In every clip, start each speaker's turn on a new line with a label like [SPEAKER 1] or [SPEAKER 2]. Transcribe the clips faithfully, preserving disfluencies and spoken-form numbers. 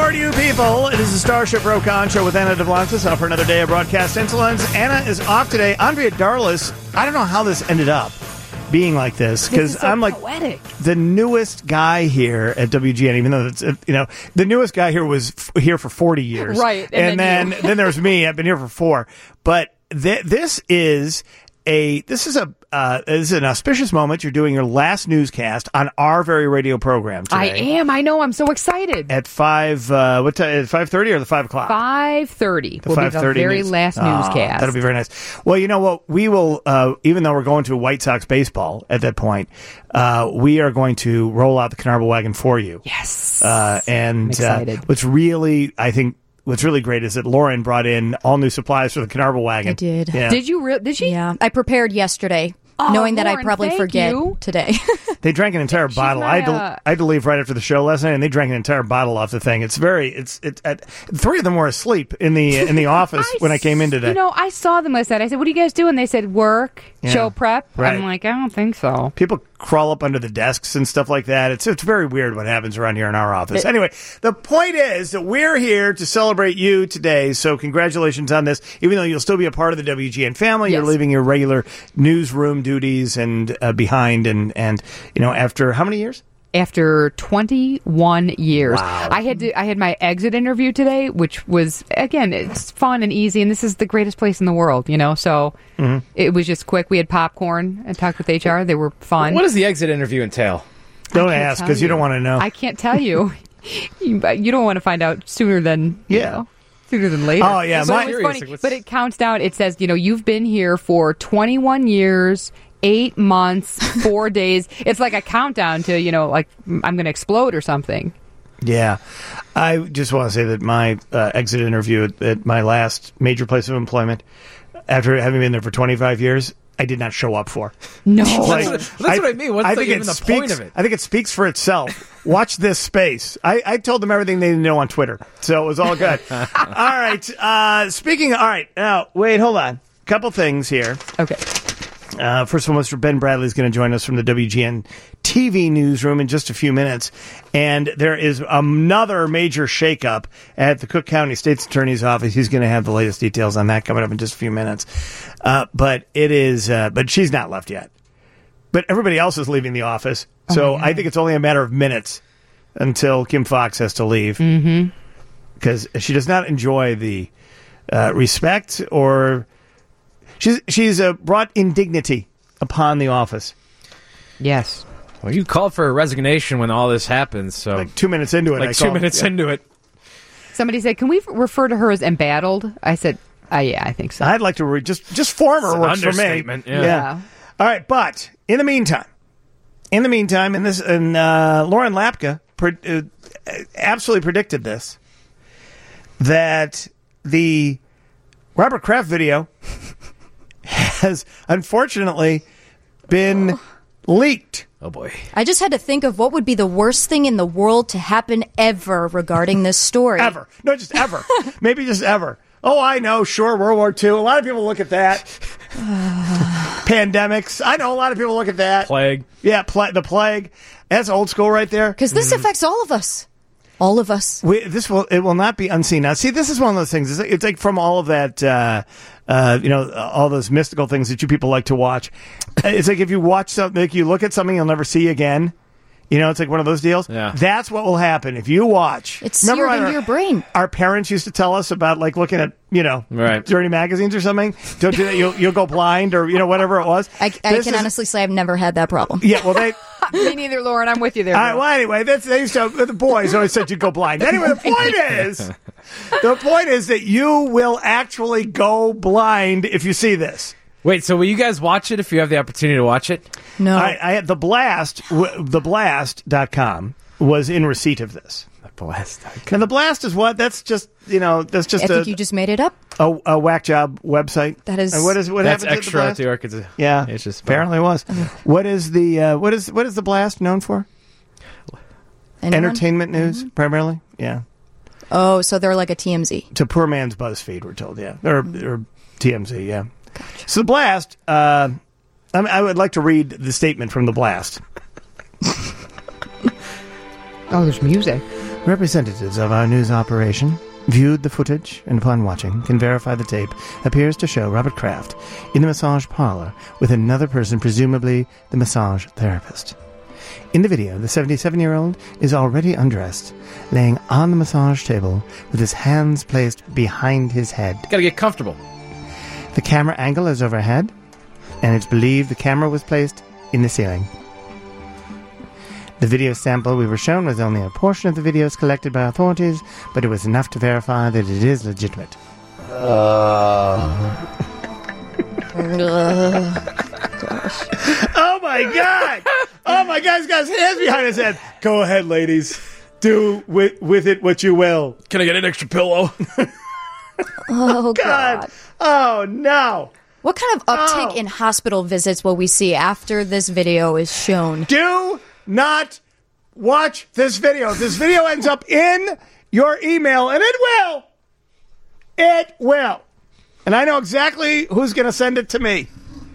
[SPEAKER 1] morning, you people. It is the Starship Rokan Show with Anna DeBlancis, up for another day of broadcast excellence. Anna is off today. Andrea Darlis, I don't know how this ended up being like this, because
[SPEAKER 2] so
[SPEAKER 1] I'm like
[SPEAKER 2] poetic.
[SPEAKER 1] the newest guy here at W G N, even though it's, you know, the newest guy here was f- here for forty years.
[SPEAKER 2] Right.
[SPEAKER 1] And,
[SPEAKER 2] And
[SPEAKER 1] then,
[SPEAKER 2] then
[SPEAKER 1] then, then there's me. I've been here for four. But th- this is a, this is a, uh, this is an auspicious moment. You're doing your last newscast on our very radio program today.
[SPEAKER 2] I am. I know. I'm so excited.
[SPEAKER 1] At five, uh, what time? At five thirty or the five o'clock?
[SPEAKER 2] five thirty will be the very
[SPEAKER 1] news.
[SPEAKER 2] last
[SPEAKER 1] Oh,
[SPEAKER 2] newscast.
[SPEAKER 1] That'll be very nice. Well, you know what? We will, uh, even though we're going to White Sox baseball at that point, uh, we are going to roll out the Knarble wagon for you.
[SPEAKER 2] Yes.
[SPEAKER 1] Uh, and
[SPEAKER 2] I'm excited.
[SPEAKER 1] Uh, what's really, I think, what's really great is that Lauren brought in all new supplies for the Knarble wagon.
[SPEAKER 3] I did.
[SPEAKER 1] Yeah.
[SPEAKER 2] Did you? Re- did she?
[SPEAKER 3] Yeah, I prepared yesterday,
[SPEAKER 2] Oh,
[SPEAKER 3] knowing that
[SPEAKER 2] Lauren,
[SPEAKER 3] I'd probably
[SPEAKER 2] thank
[SPEAKER 3] forget
[SPEAKER 2] you.
[SPEAKER 3] today.
[SPEAKER 1] They drank an entire
[SPEAKER 2] She's
[SPEAKER 1] bottle.
[SPEAKER 2] my,
[SPEAKER 1] I had, to,
[SPEAKER 2] uh,
[SPEAKER 1] I had to leave right after the show last night, and they drank an entire bottle off the thing. It's very, it's, it. Uh, three of them were asleep in the in the office when I came in today.
[SPEAKER 2] You know, I saw them last night. I said, "What do you guys do?" And they said, "Work,
[SPEAKER 1] Yeah.
[SPEAKER 2] show prep."
[SPEAKER 1] Right.
[SPEAKER 2] I'm like, I don't think so.
[SPEAKER 1] People crawl up under the desks and stuff like that. It's it's very weird what happens around here in our office. Anyway, the point is that we're here to celebrate you today. So congratulations on this. Even though you'll still be a part of the W G N family,
[SPEAKER 2] Yes.
[SPEAKER 1] you're leaving your regular newsroom duties and uh, behind. And, and you know, after how many years?
[SPEAKER 2] After twenty-one years,
[SPEAKER 1] Wow.
[SPEAKER 2] I had to. I had my exit interview today, which was again, it's fun and easy, and this is the greatest place in the world, you know. So
[SPEAKER 1] Mm-hmm.
[SPEAKER 2] it was just quick. We had popcorn and talked with H R. They were fun.
[SPEAKER 4] What does the exit interview entail?
[SPEAKER 1] Don't
[SPEAKER 2] can't
[SPEAKER 1] ask
[SPEAKER 2] tell
[SPEAKER 1] because you
[SPEAKER 2] you.
[SPEAKER 1] don't want to know.
[SPEAKER 2] I can't tell you. you. You don't want to find out sooner than you
[SPEAKER 1] Yeah.
[SPEAKER 2] know, sooner than later.
[SPEAKER 1] Oh, yeah,
[SPEAKER 2] So
[SPEAKER 1] my-
[SPEAKER 2] it was
[SPEAKER 4] Curious,
[SPEAKER 2] funny,
[SPEAKER 4] like, what's-
[SPEAKER 2] but it counts down. It says, you know, you've been here for twenty-one years. Eight months, four days. It's like a countdown to, you know, like I'm going to explode or something.
[SPEAKER 1] Yeah. I just want to say that my uh, exit interview at, at my last major place of employment, after having been there for twenty-five years, I did not show up for.
[SPEAKER 2] No.
[SPEAKER 1] Like,
[SPEAKER 4] That's what- that's what I mean. What's, like,
[SPEAKER 1] think
[SPEAKER 4] even
[SPEAKER 1] it
[SPEAKER 4] the
[SPEAKER 1] speaks,
[SPEAKER 4] point of it?
[SPEAKER 1] I think it speaks for itself. Watch this space. I, I told them everything they didn't know on Twitter, so it was all good. All right. Uh, speaking. All right. Now, wait. Hold on. Couple things here.
[SPEAKER 2] Okay.
[SPEAKER 1] Uh, first of all, Mister Ben Bradley is going to join us from the W G N T V newsroom in just a few minutes. And there is another major shakeup at the Cook County State's Attorney's Office. He's going to have the latest details on that coming up in just a few minutes. Uh, but it is, uh, but she's not left yet. But everybody else is leaving the office. So I think it's only a matter of minutes until Kim Fox has to leave. Mm-hmm. Because she does not enjoy the uh, respect or... She's she's uh, brought indignity upon the office.
[SPEAKER 2] Yes.
[SPEAKER 4] Well, you called for a resignation when all this happens, so
[SPEAKER 1] Like two minutes into it,
[SPEAKER 4] like
[SPEAKER 1] I
[SPEAKER 4] two
[SPEAKER 1] called.
[SPEAKER 4] minutes
[SPEAKER 1] Yeah.
[SPEAKER 4] into it.
[SPEAKER 2] Somebody said, can we f- refer to her as embattled? I said, uh, yeah, I think so.
[SPEAKER 1] I'd like to re- just just former
[SPEAKER 4] It's an
[SPEAKER 1] works for me.
[SPEAKER 4] understatement, yeah.
[SPEAKER 2] Yeah.
[SPEAKER 1] All right, but in the meantime, in the meantime, and this and uh, Lauren Lapka pre- uh, absolutely predicted this, that the Robert Kraft video has unfortunately been leaked.
[SPEAKER 4] Oh boy.
[SPEAKER 3] I just had to think of what would be the worst thing in the world to happen ever regarding this story.
[SPEAKER 1] Ever. No, just ever. Maybe just ever. Oh, I know. Sure, World War Two. A lot of people look at that. Pandemics. I know a lot of people look at that.
[SPEAKER 4] Plague.
[SPEAKER 1] Yeah, pla- the plague. That's old school right there.
[SPEAKER 3] Because this affects all of us. All of us.
[SPEAKER 1] We, this will it will not be unseen. Now, see, this is one of those things. It's like, it's like from all of that, uh, uh, you know, all those mystical things that you people like to watch. It's like if you watch something, like you look at something you'll never see again. You know, it's like one of those deals.
[SPEAKER 4] Yeah.
[SPEAKER 1] That's what will happen if you watch.
[SPEAKER 3] It's
[SPEAKER 1] Remember
[SPEAKER 3] seared
[SPEAKER 1] when
[SPEAKER 3] into
[SPEAKER 1] our-
[SPEAKER 3] your brain.
[SPEAKER 1] Our parents used to tell us about like looking at, you know,
[SPEAKER 4] Right.
[SPEAKER 1] dirty magazines or something. Don't do that. You'll you'll go blind or you know whatever it was.
[SPEAKER 3] I, I
[SPEAKER 1] This
[SPEAKER 3] can
[SPEAKER 1] is-
[SPEAKER 3] honestly say I've never had that problem.
[SPEAKER 1] Yeah. Well, they.
[SPEAKER 2] Me neither, Lauren. I'm with you there.
[SPEAKER 1] All right,
[SPEAKER 2] girl.
[SPEAKER 1] well, anyway, that's they used to, the boys always said you'd go blind. Anyway, the point is, the point is that you will actually go blind if you see this.
[SPEAKER 4] Wait, so will you guys watch it if you have the opportunity to watch it?
[SPEAKER 3] No.
[SPEAKER 1] I, I had the blast, w- the blast dot com was in receipt of this.
[SPEAKER 4] Blast.
[SPEAKER 1] And the blast is what? That's just, you know, that's just
[SPEAKER 3] I
[SPEAKER 1] a,
[SPEAKER 3] think you just made it up.
[SPEAKER 1] a, a whack job website.
[SPEAKER 3] That is-
[SPEAKER 1] And what is what
[SPEAKER 4] That's
[SPEAKER 1] happened
[SPEAKER 4] extra
[SPEAKER 1] to
[SPEAKER 4] at
[SPEAKER 1] the
[SPEAKER 4] the
[SPEAKER 1] blast?
[SPEAKER 4] Arkansas.
[SPEAKER 1] Yeah,
[SPEAKER 4] It's just
[SPEAKER 1] apparently it was. What is the uh, what is what is the blast known for?
[SPEAKER 3] Anyone?
[SPEAKER 1] Entertainment news primarily. Yeah.
[SPEAKER 3] Oh, so they're like a T M Z.
[SPEAKER 1] It's a poor man's BuzzFeed, we're told, yeah. Or, or T M Z, yeah. So the blast, uh, I, mean, I would like to read the statement from the blast.
[SPEAKER 2] Oh, there's music.
[SPEAKER 1] Representatives of our news operation viewed the footage and upon watching can verify the tape appears to show Robert Kraft in the massage parlor with another person, presumably the massage therapist. In the video, the seventy-seven-year-old is already undressed, laying on the massage table with his hands placed behind his head.
[SPEAKER 4] Gotta get comfortable.
[SPEAKER 1] The camera angle is overhead, and it's believed the camera was placed in the ceiling. The video sample we were shown was only a portion of the videos collected by authorities, but it was enough to verify that it is legitimate.
[SPEAKER 3] Ugh.
[SPEAKER 1] Oh my God! Oh my God! He's got his hands behind his head. Go ahead, ladies. Do with with it what you will.
[SPEAKER 4] Can I get an extra pillow?
[SPEAKER 3] Oh,
[SPEAKER 1] God!
[SPEAKER 3] God.
[SPEAKER 1] Oh no!
[SPEAKER 3] What kind of uptick
[SPEAKER 1] Oh.
[SPEAKER 3] in hospital visits will we see after this video is shown?
[SPEAKER 1] Do not watch this video. If this video ends up in your email, and it will. It will. And I know exactly who's going to send it to me.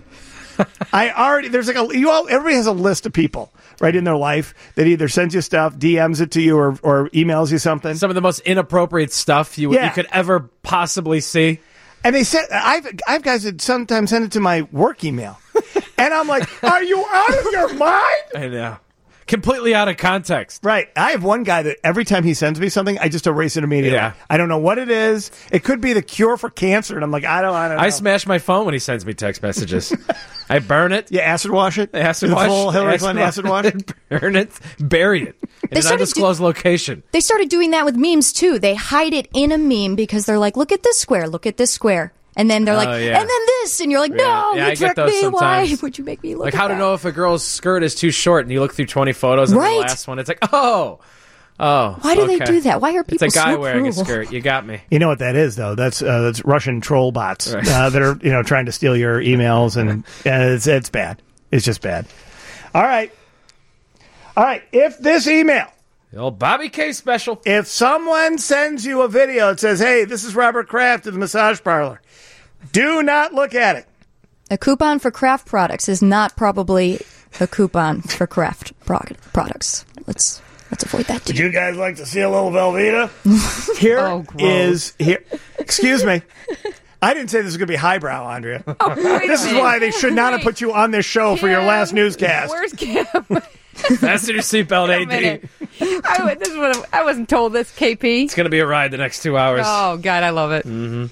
[SPEAKER 1] I already, there's like a, you all, everybody has a list of people, right, in their life that either sends you stuff, D Ms it to you, or, or emails you something.
[SPEAKER 4] Some of the most inappropriate stuff you,
[SPEAKER 1] Yeah.
[SPEAKER 4] you could ever possibly see.
[SPEAKER 1] And they said, I've, I've guys that sometimes send it to my work email. And I'm like, are you out of your mind?
[SPEAKER 4] I know. Completely out of context.
[SPEAKER 1] Right. I have one guy that every time he sends me something, I just erase it immediately.
[SPEAKER 4] Yeah.
[SPEAKER 1] I don't know what it is. It could be the cure for cancer. And I'm like, I don't, I don't know.
[SPEAKER 4] I smash my phone when he sends me text messages. I burn it.
[SPEAKER 1] Yeah, acid wash it.
[SPEAKER 4] Acid
[SPEAKER 1] the
[SPEAKER 4] wash.
[SPEAKER 1] full Hillary Clinton acid wash.
[SPEAKER 4] Burn it. Bury it. In an
[SPEAKER 3] started
[SPEAKER 4] undisclosed location.
[SPEAKER 3] They started doing that with memes, too. They hide it in a meme because they're like, look at this square, look at this square. And then they're like,
[SPEAKER 4] Oh, yeah.
[SPEAKER 3] and then this. And you're like, no,
[SPEAKER 4] Yeah, I
[SPEAKER 3] you
[SPEAKER 4] get
[SPEAKER 3] tricked
[SPEAKER 4] those
[SPEAKER 3] me. Why
[SPEAKER 4] sometimes.
[SPEAKER 3] would you make me look
[SPEAKER 4] Like
[SPEAKER 3] at
[SPEAKER 4] how to
[SPEAKER 3] that?
[SPEAKER 4] know if a girl's skirt is too short and you look through twenty photos and
[SPEAKER 3] Right.
[SPEAKER 4] the last one, it's like, oh. Oh.
[SPEAKER 3] Why do they
[SPEAKER 4] okay.
[SPEAKER 3] do that? Why are people
[SPEAKER 4] It's a guy
[SPEAKER 3] so
[SPEAKER 4] wearing
[SPEAKER 3] cruel?
[SPEAKER 4] a skirt. You got me.
[SPEAKER 1] You know what that is, though? That's uh, that's Russian troll bots
[SPEAKER 4] Right.
[SPEAKER 1] uh, that are you know trying to steal your emails, and uh, it's it's bad. It's just bad. All right, all right. If this email,
[SPEAKER 4] The old Bobby K special.
[SPEAKER 1] if someone sends you a video that says, "Hey, this is Robert Kraft at the massage parlor," do not look at it.
[SPEAKER 3] A coupon for Kraft products is not probably a coupon for Kraft pro- products. Let's let's avoid that
[SPEAKER 1] Would
[SPEAKER 3] too.
[SPEAKER 1] you guys like to see a little Velveeta? Here
[SPEAKER 2] Oh, gross.
[SPEAKER 1] is here. Excuse me. I didn't say this was going to be highbrow, Andrea. This is why they should not have put you on this show for your last newscast.
[SPEAKER 2] Where's Kim?
[SPEAKER 4] Fasten your seatbelt,
[SPEAKER 2] Wait a
[SPEAKER 4] A D.
[SPEAKER 2] minute. I, wa- this is what I I wasn't told this, K P.
[SPEAKER 4] It's going to be a ride the next two hours.
[SPEAKER 2] Oh, God, I love it.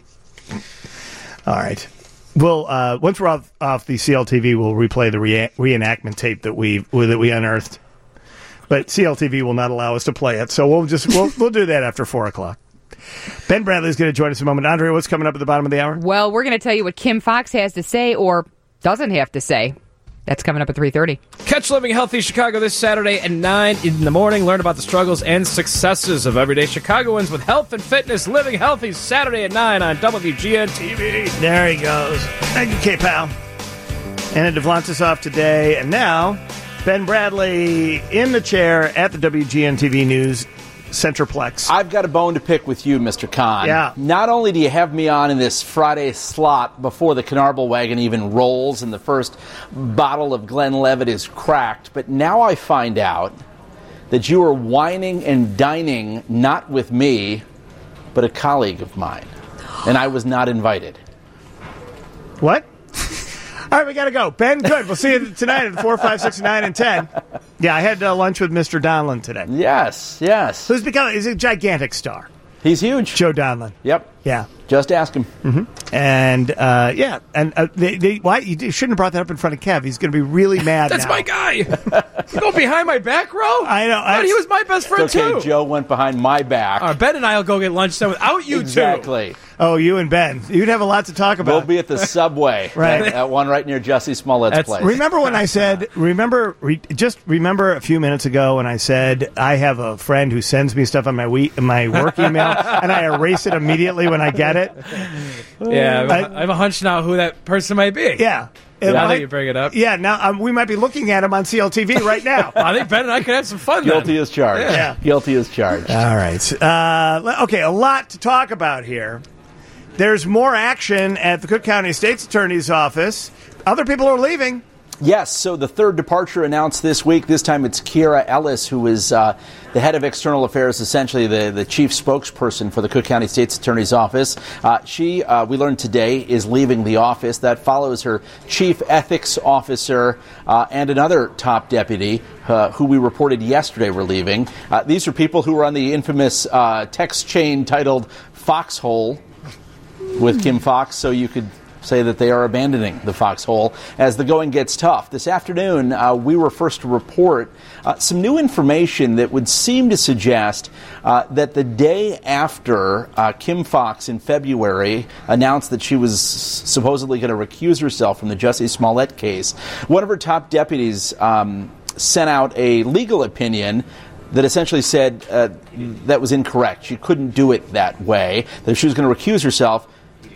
[SPEAKER 1] All right. We'll uh, once we're off, off the C L T V, we'll replay the rea- reenactment tape that we that we unearthed. But C L T V will not allow us to play it, so we'll just we'll we'll do that after four o'clock. Ben Bradley is going to join us in a moment. Andrea, what's coming up at the bottom of the hour?
[SPEAKER 2] Well, we're going to tell you what Kim Fox has to say or doesn't have to say. That's coming up at three thirty.
[SPEAKER 4] Catch Living Healthy Chicago this Saturday at nine in the morning. Learn about the struggles and successes of everyday Chicagoans with health and fitness. Living Healthy Saturday at nine on W G N T V.
[SPEAKER 1] There he goes. Thank you, K-Pal. Anna Devlantis off today, and now Ben Bradley in the chair at the W G N T V News Centerplex.
[SPEAKER 5] I've got a bone to pick with you, Mister Khan.
[SPEAKER 1] Yeah.
[SPEAKER 5] Not only do you have me on in this Friday slot before the Knarble wagon even rolls and the first bottle of Glenlivet is cracked, but now I find out that you are whining and dining not with me, but a colleague of mine. And I was not invited.
[SPEAKER 1] What? All right, we got to go. Ben, good. We'll see you tonight at four, five, six, nine, and ten. Yeah, I had uh, lunch with Mister Donlan today.
[SPEAKER 5] Yes, yes.
[SPEAKER 1] Who's become, he's a gigantic star.
[SPEAKER 5] He's huge.
[SPEAKER 1] Joe Donlan.
[SPEAKER 5] Yep.
[SPEAKER 1] Yeah.
[SPEAKER 5] Just ask him.
[SPEAKER 1] And, uh, yeah. And uh, they, they, why you shouldn't have brought that up in front of Kev. He's going to be really mad
[SPEAKER 4] That's
[SPEAKER 1] now.
[SPEAKER 4] my guy. You go behind my back, bro.
[SPEAKER 1] I know.
[SPEAKER 4] But he was my best friend,
[SPEAKER 5] It's okay,
[SPEAKER 4] too.
[SPEAKER 5] Joe went behind my back.
[SPEAKER 4] Uh, ben and I will go get lunch done without you
[SPEAKER 5] exactly.
[SPEAKER 1] Oh, you and Ben. You'd have a lot to talk about.
[SPEAKER 5] We'll be at the Subway.
[SPEAKER 1] Right.
[SPEAKER 5] That, that one right near Jussie Smollett's
[SPEAKER 4] That's-
[SPEAKER 5] place.
[SPEAKER 1] Remember when I said, remember, re, just remember a few minutes ago when I said, I have a friend who sends me stuff on my we, my work email, and I erase it immediately when I get it?
[SPEAKER 4] two. Yeah, I,
[SPEAKER 1] I-
[SPEAKER 4] I have a hunch now who that person might be.
[SPEAKER 1] Yeah. It
[SPEAKER 4] Now
[SPEAKER 1] might-
[SPEAKER 4] that you bring it up.
[SPEAKER 1] Yeah, now um, we might be looking at him on C L T V right now.
[SPEAKER 4] I think Ben and I could have some fun
[SPEAKER 5] Guilty
[SPEAKER 4] then.
[SPEAKER 5] as charged.
[SPEAKER 1] Yeah.
[SPEAKER 5] Guilty as charged.
[SPEAKER 1] All right. Uh, le- okay, a lot to talk about here. There's more action at the Cook County State's Attorney's Office. Other people are leaving.
[SPEAKER 5] Yes, so the third departure announced this week. This time it's Kiera Ellis, who is uh, the head of external affairs, essentially the, the chief spokesperson for the Cook County State's Attorney's Office. Uh, she, uh, we learned today, is leaving the office. That follows her chief ethics officer uh, and another top deputy uh, who we reported yesterday were leaving. Uh, these are people who were on the infamous uh, text chain titled Foxhole with Kim Foxx, so you could say that they are abandoning the foxhole as the going gets tough. This afternoon, uh, we were first to report uh, some new information that would seem to suggest uh, that the day after uh, Kim Foxx in February announced that she was supposedly going to recuse herself from the Jussie Smollett case, one of her top deputies um, sent out a legal opinion that essentially said uh, that was incorrect. She couldn't do it that way, that if she was going to recuse herself,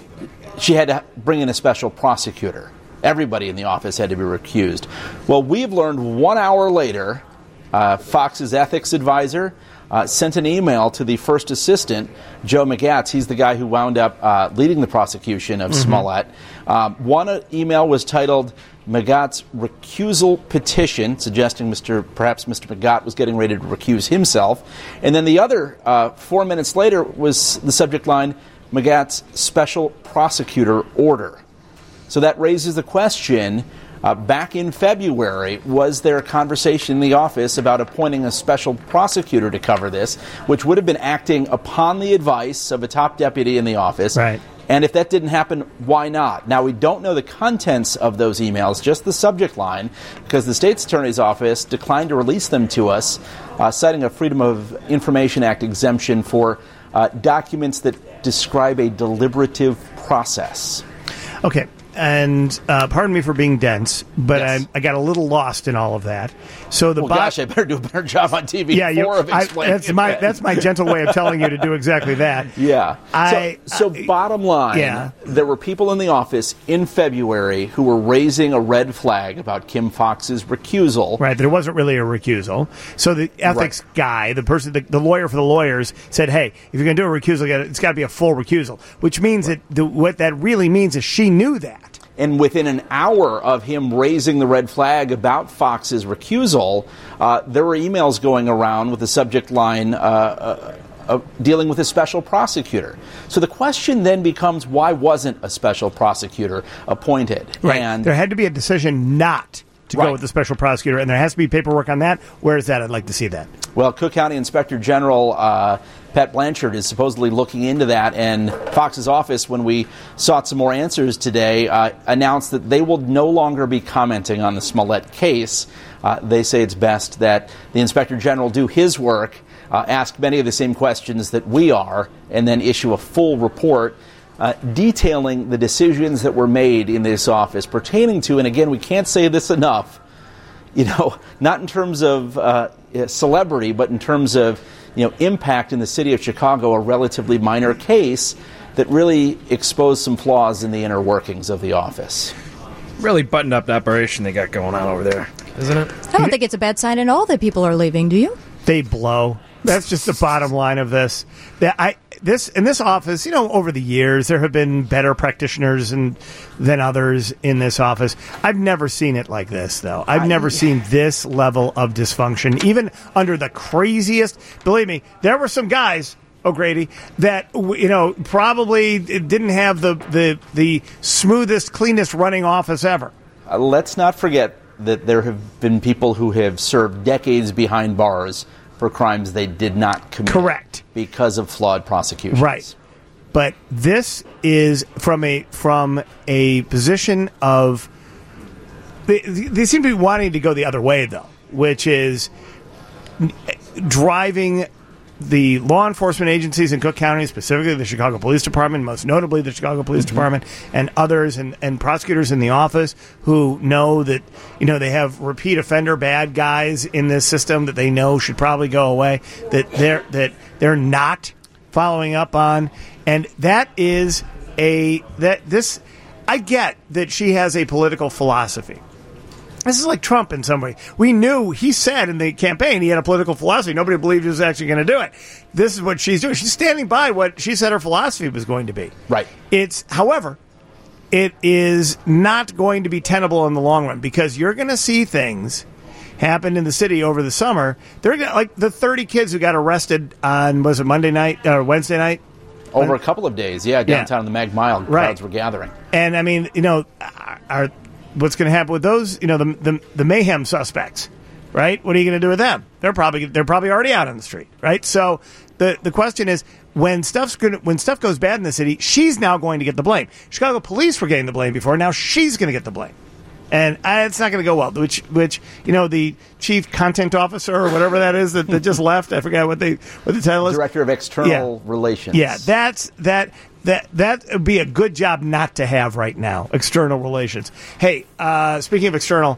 [SPEAKER 5] she had to bring in a special prosecutor. Everybody in the office had to be recused. Well, we've learned one hour later, uh, Fox's ethics advisor uh, sent an email to the first assistant, Joe McGatz. He's the guy who wound up uh, leading the prosecution of mm-hmm. Smollett. Um, one email was titled McGatt's recusal petition, suggesting Mister perhaps Mister McGatt was getting ready to recuse himself. And then the other, uh, four minutes later, was the subject line, McGatt's special prosecutor order. So that raises the question, uh, back in February, was there a conversation in the office about appointing a special prosecutor to cover this, which would have been acting upon the advice of a top deputy in the office?
[SPEAKER 1] Right.
[SPEAKER 5] And if that didn't happen, why not? Now, we don't know the contents of those emails, just the subject line, because the state's attorney's office declined to release them to us, uh, citing a Freedom of Information Act exemption for uh, documents that describe a deliberative process.
[SPEAKER 1] Okay, and uh, pardon me for being dense, but
[SPEAKER 5] Yes.
[SPEAKER 1] I, I got a little lost in all of that. So the
[SPEAKER 5] Well,
[SPEAKER 1] bo-
[SPEAKER 5] gosh, I better do a better job on T V
[SPEAKER 1] yeah, you,
[SPEAKER 5] four of
[SPEAKER 1] I,
[SPEAKER 5] explaining
[SPEAKER 1] that's my
[SPEAKER 5] it.
[SPEAKER 1] that's my gentle way of telling you to do exactly that.
[SPEAKER 5] Yeah.
[SPEAKER 1] I-
[SPEAKER 5] so, so
[SPEAKER 1] I-
[SPEAKER 5] bottom line,
[SPEAKER 1] Yeah.
[SPEAKER 5] there were people in the office in February who were raising a red flag about Kim Foxx's recusal.
[SPEAKER 1] Right, there wasn't really a recusal. So the ethics
[SPEAKER 5] Right.
[SPEAKER 1] guy, the person, the, the lawyer for the lawyers, said, "Hey, if you're going to do a recusal, it's got to be a full recusal." Which means that the, what that really means is she knew that.
[SPEAKER 5] And within an hour of him raising the red flag about Fox's recusal, uh, there were emails going around with the subject line uh, uh, uh, dealing with a special prosecutor. So the question then becomes, why wasn't a special prosecutor appointed?
[SPEAKER 1] Right.
[SPEAKER 5] And
[SPEAKER 1] There had to be a decision not to
[SPEAKER 5] Right.
[SPEAKER 1] go with the special prosecutor, and there has to be paperwork on that. Where is that? I'd like to see that.
[SPEAKER 5] Well, Cook County Inspector General uh, Pat Blanchard is supposedly looking into that, and Fox's office, when we sought some more answers today, uh, announced that they will no longer be commenting on the Smollett case. Uh, they say it's best that the Inspector General do his work, uh, ask many of the same questions that we are, and then issue a full report Uh, detailing the decisions that were made in this office pertaining to, and again, we can't say this enough, you know, not in terms of uh, celebrity, but in terms of, you know, impact in the city of Chicago, a relatively minor case that really exposed some flaws in the inner workings of the office.
[SPEAKER 4] Really buttoned up operation they got going on over there, isn't it?
[SPEAKER 3] I don't think it's a bad sign at all that people are leaving, do you?
[SPEAKER 1] They blow. That's just the bottom line of this. That I this in this office, you know, over the years there have been better practitioners and than others in this office. I've never seen it like this, though. I've never seen this level of dysfunction, even under the craziest. Believe me, there were some guys, O'Grady, that you know probably didn't have the the the smoothest, cleanest running office ever.
[SPEAKER 5] Uh, let's not forget that there have been people who have served decades behind bars for crimes they did not commit.
[SPEAKER 1] Correct.
[SPEAKER 5] Because of flawed prosecutions.
[SPEAKER 1] Right. But this is from a from a position of they, they seem to be wanting to go the other way, though, which is driving the law enforcement agencies in Cook County, specifically the Chicago Police Department, most notably the Chicago Police mm-hmm. Department, and others and, and prosecutors in the office who know that, you know, they have repeat offender bad guys in this system that they know should probably go away, that they're that they're not following up on. And that is a that this I get that she has a political philosophy. This is like Trump in some way. We knew, he said in the campaign he had a political philosophy. Nobody believed he was actually going to do it. This is what she's doing. She's standing by what she said her philosophy was going to be.
[SPEAKER 5] Right.
[SPEAKER 1] It's, however, it is not going to be tenable in the long run because you're going to see things happen in the city over the summer. They're gonna, like the thirty kids who got arrested on, was it Monday night or Wednesday night?
[SPEAKER 5] Over a couple of days, yeah, downtown
[SPEAKER 1] Yeah.
[SPEAKER 5] in the Mag Mile, crowds
[SPEAKER 1] Right.
[SPEAKER 5] were gathering.
[SPEAKER 1] And I mean, you know, are, what's going to happen with those? You know, the, the the mayhem suspects, right? What are you going to do with them? They're probably they're probably already out on the street, right? So the the question is, when stuff's going when stuff goes bad in the city, she's now going to get the blame. Chicago police were getting the blame before. Now she's going to get the blame. And uh, it's not going to go well. Which, which you know, the chief content officer or whatever that is that, that just left. I forgot what they what the title is.
[SPEAKER 5] Director of External
[SPEAKER 1] Yeah.
[SPEAKER 5] Relations.
[SPEAKER 1] Yeah, that's that that that would be a good job not to have right now. External relations. Hey, uh, speaking of external,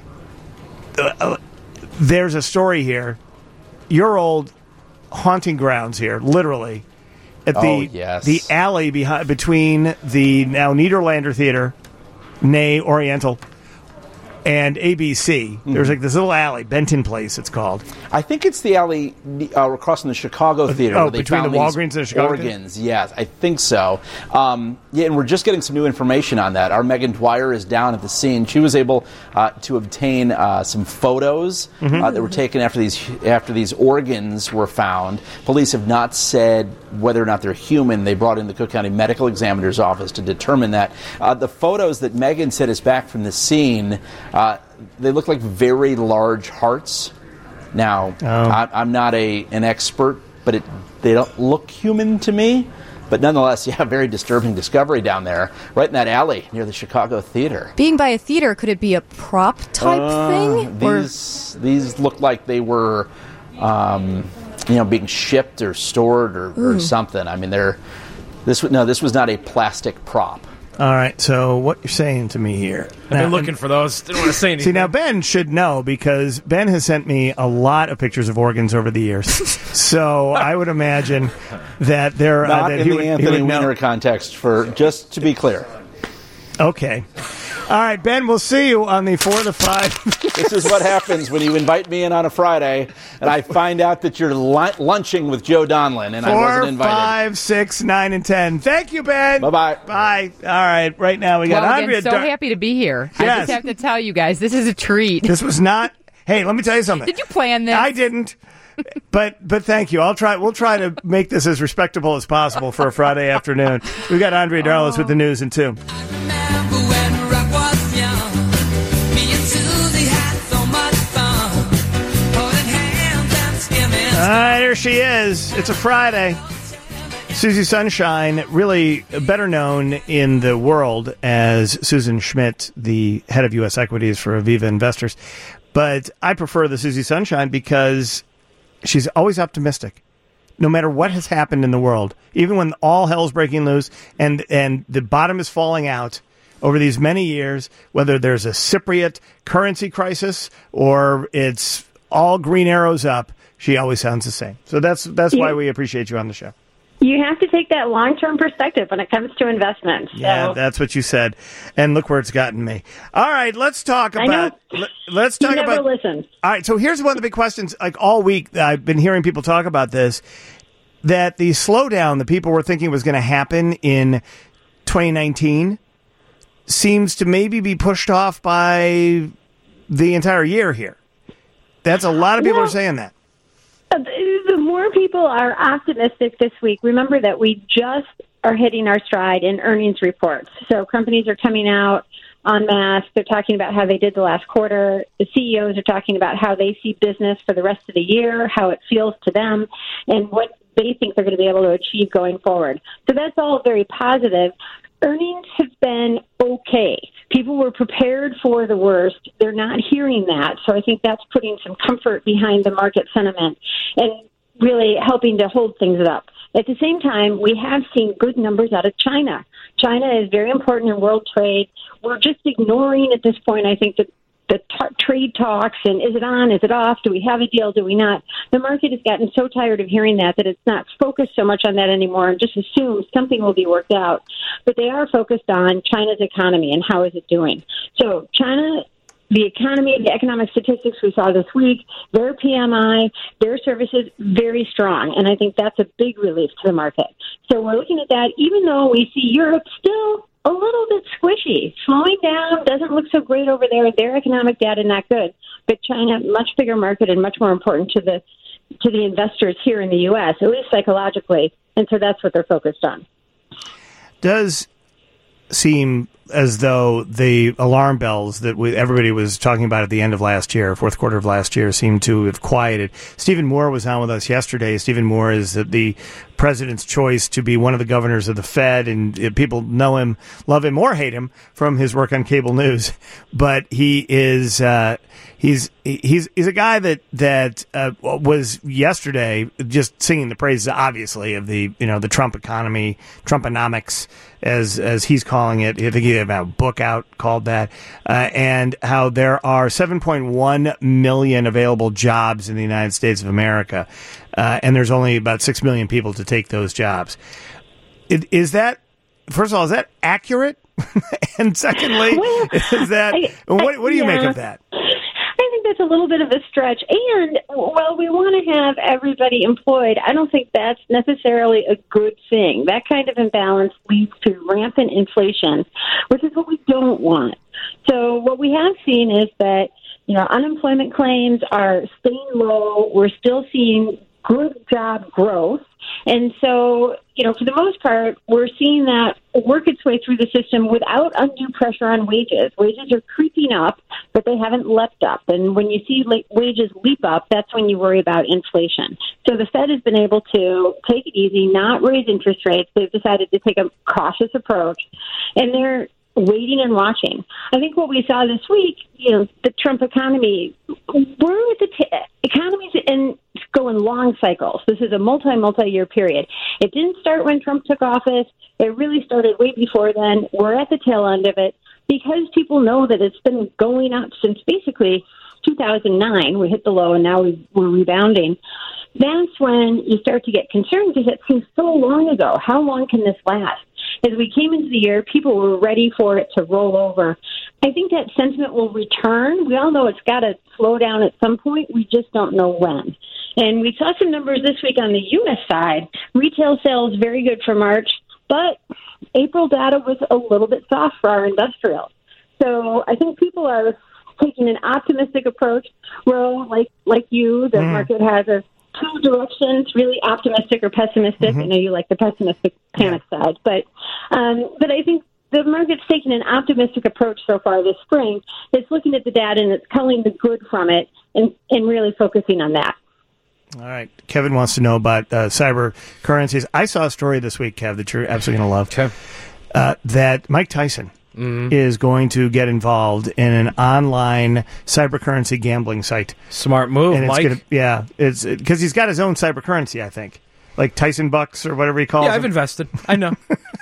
[SPEAKER 1] uh, uh, there's a story here. Your old haunting grounds here, literally, at the
[SPEAKER 5] Oh, yes.
[SPEAKER 1] the alley behind between the now Niederlander Theater, nay Oriental, and A B C.
[SPEAKER 5] Mm-hmm.
[SPEAKER 1] There's like this little alley, Benton Place, it's called.
[SPEAKER 5] I think it's the alley uh, across from the Chicago Theater.
[SPEAKER 1] oh,
[SPEAKER 5] where they
[SPEAKER 1] between
[SPEAKER 5] found
[SPEAKER 1] the
[SPEAKER 5] these
[SPEAKER 1] Walgreens and the Chicago Theater?
[SPEAKER 5] organs. Yes, I think so. Um, yeah, and we're just getting some new information on that. Our Megan Dwyer is down at the scene. She was able uh, to obtain uh, some photos
[SPEAKER 1] Mm-hmm.
[SPEAKER 5] uh, that were taken after these after these organs were found. Police have not said whether or not they're human. They brought in the Cook County Medical Examiner's Office to determine that. Uh, the photos that Megan said is back from the scene. Uh, They look like very large hearts. Now,
[SPEAKER 1] Oh.
[SPEAKER 5] I, I'm not a an expert, but it, they don't look human to me. But nonetheless, yeah, very disturbing discovery down there, right in that alley near the Chicago Theater.
[SPEAKER 3] Being by a theater, could it be a prop type
[SPEAKER 5] Uh,
[SPEAKER 3] thing? Or
[SPEAKER 5] These these look like they were, um, you know, being shipped or stored or, or something. I mean, they're this was- no, this was not a plastic prop.
[SPEAKER 1] All right, so what you're saying to me here?
[SPEAKER 4] I've been looking for those. Didn't want to say anything.
[SPEAKER 1] See, now Ben should know because Ben has sent me a lot of pictures of organs over the years. So I would imagine that there uh,
[SPEAKER 5] Not
[SPEAKER 1] that
[SPEAKER 5] in
[SPEAKER 1] he
[SPEAKER 5] the
[SPEAKER 1] would, he
[SPEAKER 5] Anthony
[SPEAKER 1] would know.
[SPEAKER 5] Weiner context, for just to be clear.
[SPEAKER 1] Okay. All right, Ben, we'll see you on the four to five.
[SPEAKER 5] This is what happens when you invite me in on a Friday, and I find out that you're lu- lunching with Joe Donlin, and I
[SPEAKER 1] Four,
[SPEAKER 5] wasn't invited.
[SPEAKER 1] five, six, nine, and ten. Thank you, Ben.
[SPEAKER 5] Bye-bye.
[SPEAKER 1] Bye. All right, right now we got
[SPEAKER 2] Well,
[SPEAKER 1] Andrea.
[SPEAKER 2] again, so
[SPEAKER 1] Dar-
[SPEAKER 2] happy to be here. I
[SPEAKER 1] Yes.
[SPEAKER 2] just have to tell you guys, this is a treat.
[SPEAKER 1] This was not. Hey, let me tell you something.
[SPEAKER 2] Did you plan this?
[SPEAKER 1] I didn't. But but thank you. I'll try. We'll try to make this as respectable as possible for a Friday afternoon. We've got Andrea Darlis with the news in two.
[SPEAKER 6] Remember when rock was young? Me and Susie had so much fun, holding hands and skimming.
[SPEAKER 1] All right, here she is. It's a Friday. Susie Sunshine, really better known in the world as Susan Schmidt, the head of U S equities for Aviva Investors. But I prefer the Susie Sunshine because she's always optimistic. No matter what has happened in the world, even when all hell's breaking loose and, and the bottom is falling out over these many years, whether there's a Cypriot currency crisis or it's all green arrows up, she always sounds the same. So that's that's why we appreciate you on the show.
[SPEAKER 7] You have to take that long-term perspective when it comes to investments.
[SPEAKER 1] Yeah,
[SPEAKER 7] so.
[SPEAKER 1] that's what you said. And look where it's gotten me. All right, let's talk
[SPEAKER 7] I know.
[SPEAKER 1] about let- let's
[SPEAKER 7] You
[SPEAKER 1] talk
[SPEAKER 7] never
[SPEAKER 1] about
[SPEAKER 7] listen.
[SPEAKER 1] All right, so here's one of the big questions. Like all week, that I've been hearing people talk about this, that the slowdown that people were thinking was going to happen in twenty nineteen seems to maybe be pushed off by the entire year here. That's a lot of people
[SPEAKER 7] Well-
[SPEAKER 1] are saying that.
[SPEAKER 7] The more people are optimistic this week, remember that we just are hitting our stride in earnings reports. So companies are coming out en masse. They're talking about how they did the last quarter. The C E Os are talking about how they see business for the rest of the year, how it feels to them, and what they think they're going to be able to achieve going forward. So that's all very positive. Earnings have been okay. People were prepared for the worst. They're not hearing that. So I think that's putting some comfort behind the market sentiment and really helping to hold things up. At the same time, we have seen good numbers out of China. China is very important in world trade. We're just ignoring at this point, I think, the, the t- trade talks and is it on, is it off, do we have a deal, do we not? The market has gotten so tired of hearing that that it's not focused so much on that anymore and just assumes something will be worked out. But they are focused on China's economy and how is it doing. So China, the economy, the economic statistics we saw this week, their P M I, their services, very strong. And I think that's a big relief to the market. So we're looking at that, even though we see Europe still a little bit squishy. Slowing down, doesn't look so great over there. Their economic data not good. But China, much bigger market and much more important to the to the investors here in the U S, at least psychologically. And so that's what they're focused on.
[SPEAKER 1] Does seem as though the alarm bells that we, everybody was talking about at the end of last year, fourth quarter of last year, seem to have quieted. Stephen Moore was on with us yesterday. Stephen Moore is the president's choice to be one of the governors of the Fed, and people know him, love him, or hate him from his work on cable news. But he is uh, he's he's he's a guy that that uh, was yesterday just singing the praises, obviously, of the you know the Trump economy, Trumponomics, as as he's calling it. I think he had a book out called that, uh, and how there are seven point one million available jobs in the United States of America, uh, and there's only about six million people to take those jobs. It, is that, first of all, is that accurate? And secondly,
[SPEAKER 7] Well,
[SPEAKER 1] is that
[SPEAKER 7] I-
[SPEAKER 1] what, what do you
[SPEAKER 7] yeah.
[SPEAKER 1] make of that?
[SPEAKER 7] I think that's a little bit of a stretch. And while we want to have everybody employed, I don't think that's necessarily a good thing. That kind of imbalance leads to rampant inflation, which is what we don't want. So what we have seen is that, you know, unemployment claims are staying low. We're still seeing good job growth. And so, you know, for the most part, we're seeing that work its way through the system without undue pressure on wages. Wages are creeping up, but they haven't leapt up. And when you see la- wages leap up, that's when you worry about inflation. So the Fed has been able to take it easy, not raise interest rates. They've decided to take a cautious approach, and they're waiting and watching. I think what we saw this week, you know, the Trump economy, we're at the t- economy's in going long cycles. This is a multi, multi-year period. It didn't start when Trump took office. It really started way before then. We're at the tail end of it because people know that it's been going up since basically two thousand nine. We hit the low and now we, we're rebounding. That's when you start to get concerned because it seems so long ago. How long can this last? As we came into the year, people were ready for it to roll over. I think that sentiment will return. We all know it's got to slow down at some point. We just don't know when. And we saw some numbers this week on the U S side. Retail sales very good for March, but April data was a little bit soft for our industrial. So I think people are taking an optimistic approach. Well, like like you, the mm. market has a two directions, really optimistic or pessimistic. Mm-hmm. I know you like the pessimistic panic yeah. side, but um, but I think the market's taken an optimistic approach so far this spring. It's looking at the data and it's culling the good from it and, and really focusing on that.
[SPEAKER 1] All right. Kevin wants to know about uh, cyber currencies. I saw a story this week, Kev, that you're absolutely going to love.
[SPEAKER 4] Okay.
[SPEAKER 1] Uh, that Mike Tyson mm-hmm. is going to get involved in an online cyber currency gambling site.
[SPEAKER 4] Smart move,
[SPEAKER 1] and it's
[SPEAKER 4] Mike.
[SPEAKER 1] Gonna, yeah, it's because he's got his own cyber currency, I think, like Tyson Bucks or whatever he calls.
[SPEAKER 4] Yeah,
[SPEAKER 1] them.
[SPEAKER 4] I've invested. I know.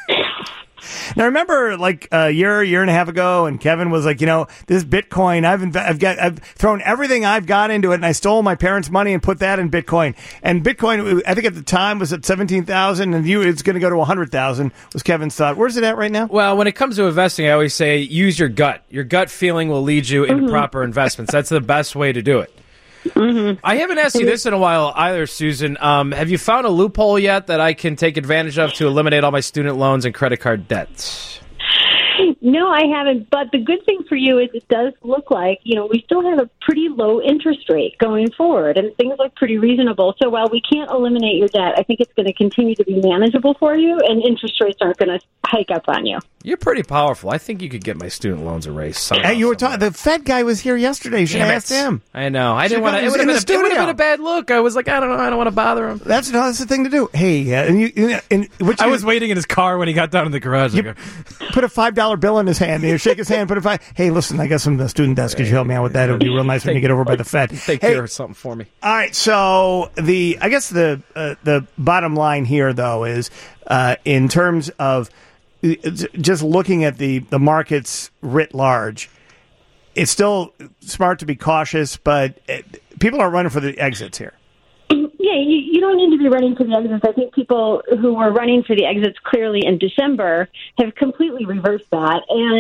[SPEAKER 1] Now, remember, like a year, year and a half ago, and Kevin was like, you know, this Bitcoin, I've inv- I've got, I've thrown everything I've got into it, and I stole my parents' money and put that in Bitcoin. And Bitcoin, I think at the time was at seventeen thousand, and you, it's going to go to a hundred thousand. Was Kevin's thought? Where's it at right now?
[SPEAKER 4] Well, when it comes to investing, I always say use your gut. Your gut feeling will lead you into mm-hmm. proper investments. That's the best way to do it. Mm-hmm. I haven't asked you this in a while either, Susan. Um, have you found a loophole yet that I can take advantage of to eliminate all my student loans and credit card debts?
[SPEAKER 7] No, I haven't. But the good thing for you is it does look like, you know, we still have a pretty low interest rate going forward, and things look pretty reasonable. So while we can't eliminate your debt, I think it's going to continue to be manageable for you, and interest rates aren't going to hike up on you.
[SPEAKER 4] You're pretty powerful. I think you could get my student loans erased.
[SPEAKER 1] Hey, you were talking. The Fed guy was here yesterday. You should have asked him.
[SPEAKER 4] I know. I didn't want to. It would have been, been a bad look. I was like, I don't know. I don't want to bother him.
[SPEAKER 1] That's no, that's the thing to do. Hey, uh, and you, you know, and which
[SPEAKER 4] I was waiting in his car when he got down in the garage.
[SPEAKER 1] You put a five dollar bill in his hand. You shake his hand. Put a five. Hey, listen, I got some of the student desk. Could you help me out with that? It would be real nice when you get over by the Fed.
[SPEAKER 4] Take
[SPEAKER 1] hey,
[SPEAKER 4] care of something for me.
[SPEAKER 1] All right. So the I guess the uh, the bottom line here though is uh, in terms of just looking at the, the markets writ large, it's still smart to be cautious, but it, people are running for the exits here.
[SPEAKER 7] Yeah, you, you don't need to be running for the exits. I think people who were running for the exits clearly in December have completely reversed that. And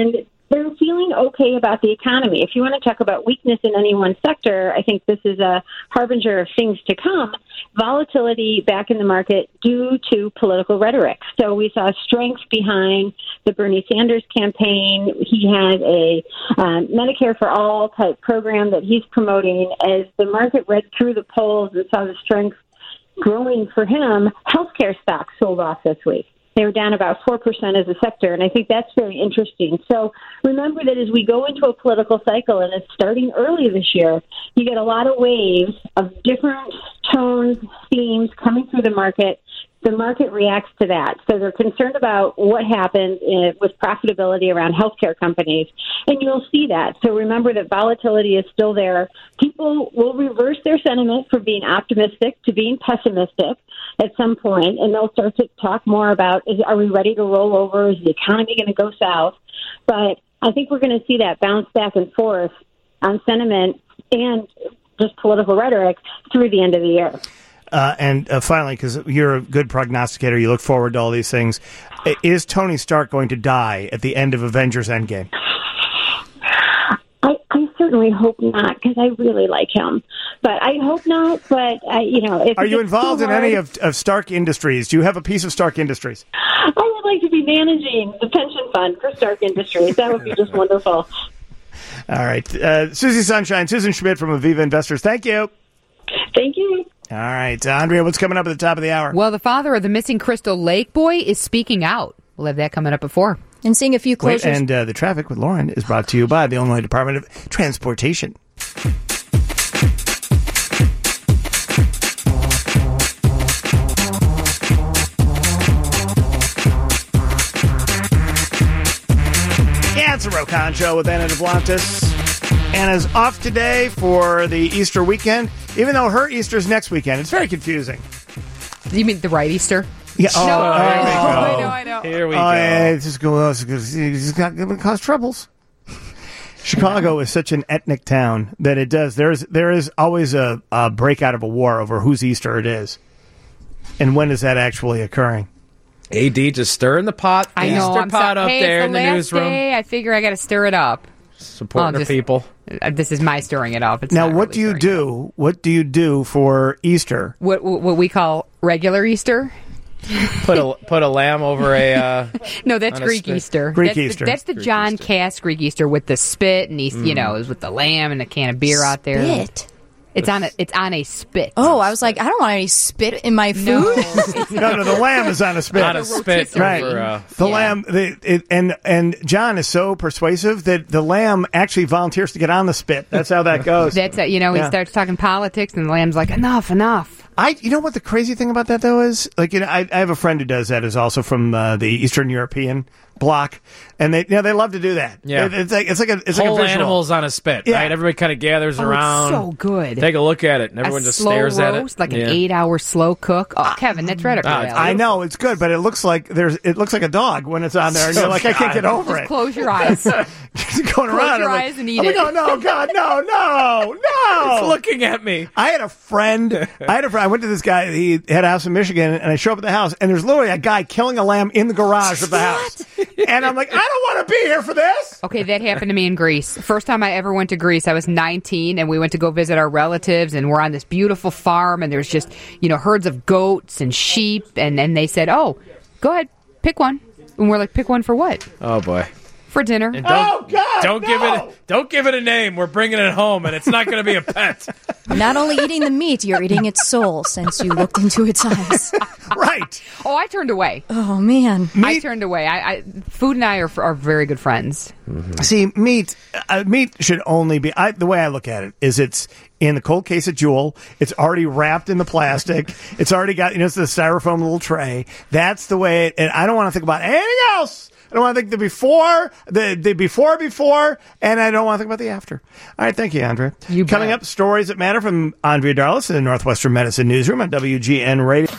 [SPEAKER 7] they're feeling okay about the economy. If you want to talk about weakness in any one sector, I think this is a harbinger of things to come. Volatility back in the market due to political rhetoric. So we saw strength behind the Bernie Sanders campaign. He has a um, Medicare for All type program that he's promoting. As the market read through the polls and saw the strength growing for him, healthcare stocks sold off this week. They were down about four percent as a sector, and I think that's very interesting. So remember that as we go into a political cycle, and it's starting early this year, you get a lot of waves of different tones, themes coming through the market. The market reacts to that. So they're concerned about what happens in, with profitability around healthcare companies, and you'll see that. So remember that volatility is still there. People will reverse their sentiment from being optimistic to being pessimistic at some point, and they'll start to talk more about, is, are we ready to roll over? Is the economy going to go south? But I think we're going to see that bounce back and forth on sentiment and just political rhetoric through the end of the year.
[SPEAKER 1] Uh, and uh, finally, because you're a good prognosticator, you look forward to all these things. Is Tony Stark going to die at the end of Avengers Endgame?
[SPEAKER 7] I, I certainly hope not, because I really like him. But I hope not. But I, you know, if
[SPEAKER 1] are you
[SPEAKER 7] it's
[SPEAKER 1] involved
[SPEAKER 7] too
[SPEAKER 1] in
[SPEAKER 7] hard,
[SPEAKER 1] any of, of Stark Industries? Do you have a piece of Stark Industries?
[SPEAKER 7] I would like to be managing the pension fund for Stark Industries. That would be just wonderful.
[SPEAKER 1] All right, uh, Susie Sunshine, Susan Schmidt from Aviva Investors. Thank you.
[SPEAKER 7] Thank you.
[SPEAKER 1] All right, uh, Andrea, what's coming up at the top of the hour?
[SPEAKER 2] Well, the father of the missing Crystal Lake boy is speaking out. We'll have that coming up at four.
[SPEAKER 3] And seeing a few
[SPEAKER 1] Wait,
[SPEAKER 3] closures.
[SPEAKER 1] and uh, the traffic with Lauren is brought to you by the Illinois Department of Transportation. Yeah, it's a Rokan Show with Anna Duplantis. Anna's off today for the Easter weekend, even though her Easter's next weekend. It's very confusing.
[SPEAKER 2] You mean the right Easter?
[SPEAKER 1] Yeah. Oh,
[SPEAKER 2] No,
[SPEAKER 1] there we
[SPEAKER 2] I know,
[SPEAKER 1] go.
[SPEAKER 2] I know, I know.
[SPEAKER 4] Here we
[SPEAKER 1] Oh,
[SPEAKER 4] go.
[SPEAKER 1] yeah, it's just go. It's it's going to cause troubles. Chicago is such an ethnic town that it does. There is there is always a, a breakout of a war over whose Easter it is, and when is that actually occurring?
[SPEAKER 4] A D just stirring the pot.
[SPEAKER 2] I
[SPEAKER 4] the
[SPEAKER 2] know.
[SPEAKER 4] Easter
[SPEAKER 2] I'm
[SPEAKER 4] pot
[SPEAKER 2] so,
[SPEAKER 4] up
[SPEAKER 2] hey,
[SPEAKER 4] there
[SPEAKER 2] it's
[SPEAKER 4] in
[SPEAKER 2] the
[SPEAKER 4] the
[SPEAKER 2] last
[SPEAKER 4] newsroom.
[SPEAKER 2] Day, I figure I got to stir it up.
[SPEAKER 4] Supporting
[SPEAKER 2] I'll
[SPEAKER 4] the
[SPEAKER 2] just-
[SPEAKER 4] people.
[SPEAKER 2] Uh, This is my stirring it up. It's
[SPEAKER 1] Now,
[SPEAKER 2] not
[SPEAKER 1] what
[SPEAKER 2] really
[SPEAKER 1] do you
[SPEAKER 2] stirring it up.
[SPEAKER 1] do? What do you do for Easter?
[SPEAKER 2] What, what what we call regular Easter?
[SPEAKER 4] Put a put a lamb over a. Uh,
[SPEAKER 2] No, that's
[SPEAKER 4] On a
[SPEAKER 2] Greek
[SPEAKER 4] spit.
[SPEAKER 2] Easter.
[SPEAKER 1] Greek
[SPEAKER 2] that's
[SPEAKER 1] Easter.
[SPEAKER 2] The, that's the
[SPEAKER 4] Greek
[SPEAKER 2] John
[SPEAKER 4] Easter.
[SPEAKER 2] Cass Greek Easter with the spit, and he's you know is with the lamb and a can of beer out there.
[SPEAKER 3] Spit.
[SPEAKER 2] It's on a it's on a spit.
[SPEAKER 3] Oh, I was like, I don't want any spit in my food.
[SPEAKER 2] No, it's
[SPEAKER 1] No, no, the lamb is on a spit.
[SPEAKER 4] on a spit
[SPEAKER 1] Right.
[SPEAKER 4] over. Uh,
[SPEAKER 1] The
[SPEAKER 2] Yeah.
[SPEAKER 1] lamb, the, it, and and John is so persuasive that the lamb actually volunteers to get on the spit. That's how that goes.
[SPEAKER 2] that's uh, you know he
[SPEAKER 1] Yeah.
[SPEAKER 2] starts talking politics, and the lamb's like, enough, enough.
[SPEAKER 1] I, you know what the crazy thing about that though is, like, you know, I, I have a friend who does that, is also from uh, the Eastern European bloc, and they, you know, they love to do that.
[SPEAKER 4] Yeah.
[SPEAKER 1] It- it's like it's like a it's like
[SPEAKER 4] whole
[SPEAKER 1] a visual.
[SPEAKER 4] animals on a spit,
[SPEAKER 1] Yeah.
[SPEAKER 4] right? Everybody kind of gathers
[SPEAKER 2] Oh,
[SPEAKER 4] around.
[SPEAKER 2] it's so good.
[SPEAKER 4] Take a look at it, and
[SPEAKER 2] A
[SPEAKER 4] everyone just
[SPEAKER 2] slow
[SPEAKER 4] stares
[SPEAKER 2] roast,
[SPEAKER 4] at it.
[SPEAKER 2] like
[SPEAKER 4] Yeah.
[SPEAKER 2] an eight-hour slow cook. Oh, Kevin, that's right up your
[SPEAKER 4] Ah,
[SPEAKER 2] alley.
[SPEAKER 1] I know it's good, but it looks like there's it looks like a dog when it's on there, and you're like, I can't get over
[SPEAKER 2] Just
[SPEAKER 1] it.
[SPEAKER 2] close your eyes.
[SPEAKER 1] Going around,
[SPEAKER 2] your
[SPEAKER 1] I'm like,
[SPEAKER 2] eyes and eat
[SPEAKER 1] I'm like,
[SPEAKER 2] it.
[SPEAKER 1] oh no, God, no, no, no!
[SPEAKER 4] It's looking at me.
[SPEAKER 1] I had a friend. I had a friend. I went to this guy. He had a house in Michigan, and I show up at the house, and there's literally a guy killing a lamb in the garage of the house. And I'm like, I don't want to be here for this.
[SPEAKER 2] Okay, that happened to me in Greece. First time I ever went to Greece, I was nineteen, and we went to go visit our relatives, and we're on this beautiful farm, and there's just, you know, herds of goats and sheep, and then they said, oh, go ahead, pick one. And we're like, pick one for what?
[SPEAKER 4] Oh boy.
[SPEAKER 2] For dinner.
[SPEAKER 4] And don't,
[SPEAKER 1] Oh, God,
[SPEAKER 4] Don't give
[SPEAKER 1] no.
[SPEAKER 4] it. Don't give it a name. We're bringing it home, and it's not going to be a pet.
[SPEAKER 3] You're not only eating the meat, you're eating its soul since you looked into its eyes.
[SPEAKER 1] Right.
[SPEAKER 2] Oh, I turned away.
[SPEAKER 3] Oh, man.
[SPEAKER 2] I turned away. I, I Food and I are, are very good friends.
[SPEAKER 1] See, meat. Uh, meat should only be. I, the way I look at it is, it's in the cold case at Jewel. It's already wrapped in the plastic. It's already got, you know, it's the styrofoam little tray. That's the way. It, and I don't want to think about anything else. I don't want to think the before, the, the before, before, and I don't want to think about the after. All right, thank you, Andrea.
[SPEAKER 2] You
[SPEAKER 1] Coming
[SPEAKER 2] bet.
[SPEAKER 1] up, stories that matter from Andrea Darlis in the Northwestern Medicine Newsroom on W G N Radio.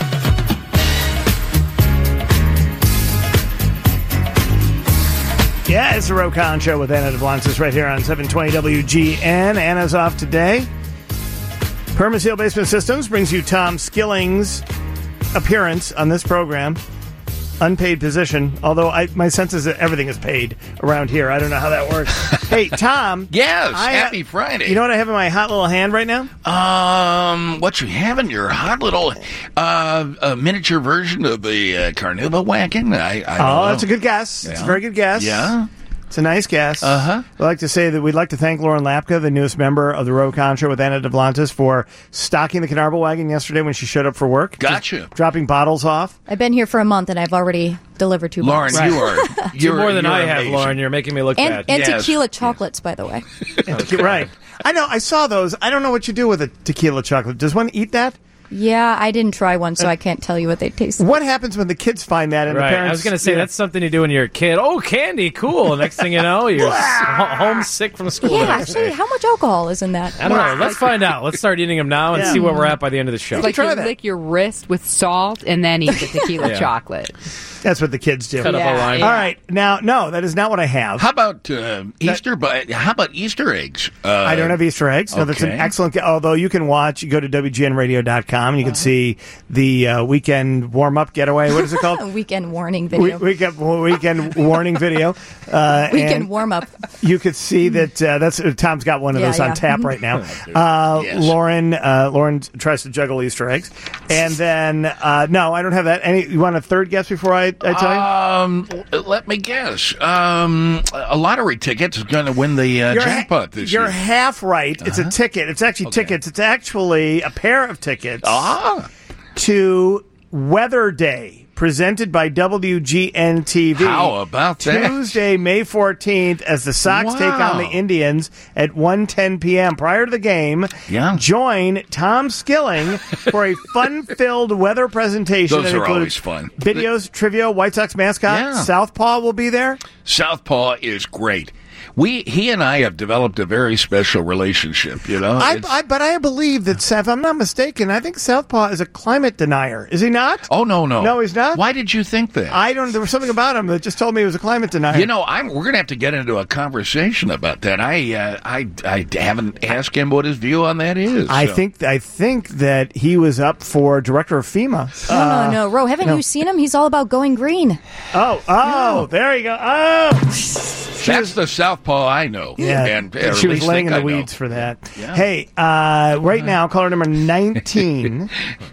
[SPEAKER 1] Yeah, it's the Rokan Show with Anna Duplantis right here on seven twenty W G N. Anna's off today. Permaseal Basement Systems brings you Tom Skilling's appearance on this program. unpaid position. Although I, my sense is that everything is paid around here. I don't know how that works. Hey, Tom.
[SPEAKER 8] Yes,
[SPEAKER 1] I,
[SPEAKER 8] happy Friday.
[SPEAKER 1] You know what I have in my hot little hand right now?
[SPEAKER 8] Um, what you have in your hot little uh, a miniature version of the uh, Carnauba wagon? I, I don't
[SPEAKER 1] Oh,
[SPEAKER 8] know.
[SPEAKER 1] that's a good guess. It's a very good guess.
[SPEAKER 8] Yeah.
[SPEAKER 1] It's a nice guess.
[SPEAKER 8] Uh-huh.
[SPEAKER 1] We'd like to say that we'd like to thank Lauren Lapka, the newest member of the Row Contra with Anna DeVlantis, for stocking the Carnarvon wagon yesterday when she showed up for work.
[SPEAKER 8] Gotcha.
[SPEAKER 1] Just dropping bottles off.
[SPEAKER 3] I've been here for a month and I've already delivered two
[SPEAKER 8] Lauren,
[SPEAKER 3] bottles.
[SPEAKER 8] you are
[SPEAKER 4] You're
[SPEAKER 8] you're
[SPEAKER 4] more than
[SPEAKER 8] you're
[SPEAKER 4] I have,
[SPEAKER 8] amazing.
[SPEAKER 4] Lauren. You're making me look
[SPEAKER 3] And,
[SPEAKER 4] bad.
[SPEAKER 3] and
[SPEAKER 8] Yes.
[SPEAKER 3] tequila chocolates, by the way.
[SPEAKER 1] Right. I know. I saw those. I don't know what you do with a tequila chocolate. Does one eat that?
[SPEAKER 3] Yeah, I didn't try one, so I can't tell you what they taste like.
[SPEAKER 1] What happens when the kids find that and
[SPEAKER 4] Right.
[SPEAKER 1] the parents?
[SPEAKER 4] I was going to say,
[SPEAKER 1] Yeah.
[SPEAKER 4] that's something you do when you're a kid. Oh, candy, cool. Next thing you know, you're s- ho- homesick from school. the
[SPEAKER 3] Yeah,
[SPEAKER 4] next
[SPEAKER 3] actually,
[SPEAKER 4] day.
[SPEAKER 3] how much alcohol is in that?
[SPEAKER 4] I don't know. Let's find out. Let's start eating them now and
[SPEAKER 1] Yeah.
[SPEAKER 4] see where we're at by the end of the show.
[SPEAKER 2] It's like
[SPEAKER 1] try
[SPEAKER 2] you
[SPEAKER 1] that.
[SPEAKER 2] lick your wrist with salt and then eat the tequila
[SPEAKER 4] Yeah.
[SPEAKER 2] chocolate.
[SPEAKER 1] That's what the kids do.
[SPEAKER 4] Cut up
[SPEAKER 2] Yeah,
[SPEAKER 4] a line.
[SPEAKER 2] yeah.
[SPEAKER 1] All right. Now, no, that is not what I have.
[SPEAKER 8] How about uh, Easter? But how about Easter eggs? Uh,
[SPEAKER 1] I don't have Easter eggs. No, that's an
[SPEAKER 8] okay.
[SPEAKER 1] excellent. Although you can watch, you go to W G N radio dot com and you can see the uh, weekend warm up getaway. What is it
[SPEAKER 3] A
[SPEAKER 1] called?
[SPEAKER 3] weekend warning
[SPEAKER 1] We,
[SPEAKER 3] video.
[SPEAKER 1] weekend weekend warning video. Uh,
[SPEAKER 3] weekend
[SPEAKER 1] and
[SPEAKER 3] warm up.
[SPEAKER 1] you could see that uh, that's uh, Tom's got one of
[SPEAKER 3] Yeah,
[SPEAKER 1] those on
[SPEAKER 3] yeah.
[SPEAKER 1] tap right now. Uh,
[SPEAKER 8] Yes.
[SPEAKER 1] Lauren uh, Lauren tries to juggle Easter eggs, and then uh, no, I don't have that. Any? You want a third guess before I, I tell you?
[SPEAKER 8] Um, let me guess. Um, a lottery ticket is going to win the uh,
[SPEAKER 1] You're ha-
[SPEAKER 8] jackpot this
[SPEAKER 1] You're
[SPEAKER 8] year.
[SPEAKER 1] half right. It's a ticket. It's actually tickets. It's actually a pair of tickets
[SPEAKER 8] Ah,
[SPEAKER 1] to Weather Day, presented by W G N T V.
[SPEAKER 8] How about that?
[SPEAKER 1] Tuesday, May fourteenth, as the Sox
[SPEAKER 8] Wow.
[SPEAKER 1] take on the Indians at one ten p.m. Prior to the game,
[SPEAKER 8] Yeah.
[SPEAKER 1] join Tom Skilling for a fun-filled weather presentation.
[SPEAKER 8] Those
[SPEAKER 1] that
[SPEAKER 8] are always
[SPEAKER 1] includes
[SPEAKER 8] fun.
[SPEAKER 1] Videos, trivia, White Sox mascot.
[SPEAKER 8] Yeah.
[SPEAKER 1] Southpaw will be there.
[SPEAKER 8] Southpaw is great. We, he and I have developed a very special relationship. You know,
[SPEAKER 1] I,
[SPEAKER 8] It's-
[SPEAKER 1] I, but I believe that, if I'm not mistaken, I think Southpaw is a climate denier. Is he not?
[SPEAKER 8] oh no, no,
[SPEAKER 1] No, he's not?
[SPEAKER 8] Why did you think that?
[SPEAKER 1] I don't. There was something about him that just told me he was a climate denier.
[SPEAKER 8] You know, I'm, we're going to have to get into a conversation about that. I, uh, I, I haven't asked him what his view on that is.
[SPEAKER 1] I
[SPEAKER 8] so.
[SPEAKER 1] think I think that he was up for director of FEMA.
[SPEAKER 3] No, no, no. Ro, haven't
[SPEAKER 1] no.
[SPEAKER 3] you seen him? He's all about going green.
[SPEAKER 1] Oh, oh, there you go. Oh,
[SPEAKER 8] that's the Southpaw I know.
[SPEAKER 1] yeah.
[SPEAKER 8] and, uh, or
[SPEAKER 1] she
[SPEAKER 8] at
[SPEAKER 1] was
[SPEAKER 8] least
[SPEAKER 1] laying in
[SPEAKER 8] think
[SPEAKER 1] the
[SPEAKER 8] I know.
[SPEAKER 1] weeds for that.
[SPEAKER 8] Yeah.
[SPEAKER 1] Hey, uh, right now, caller number nineteen.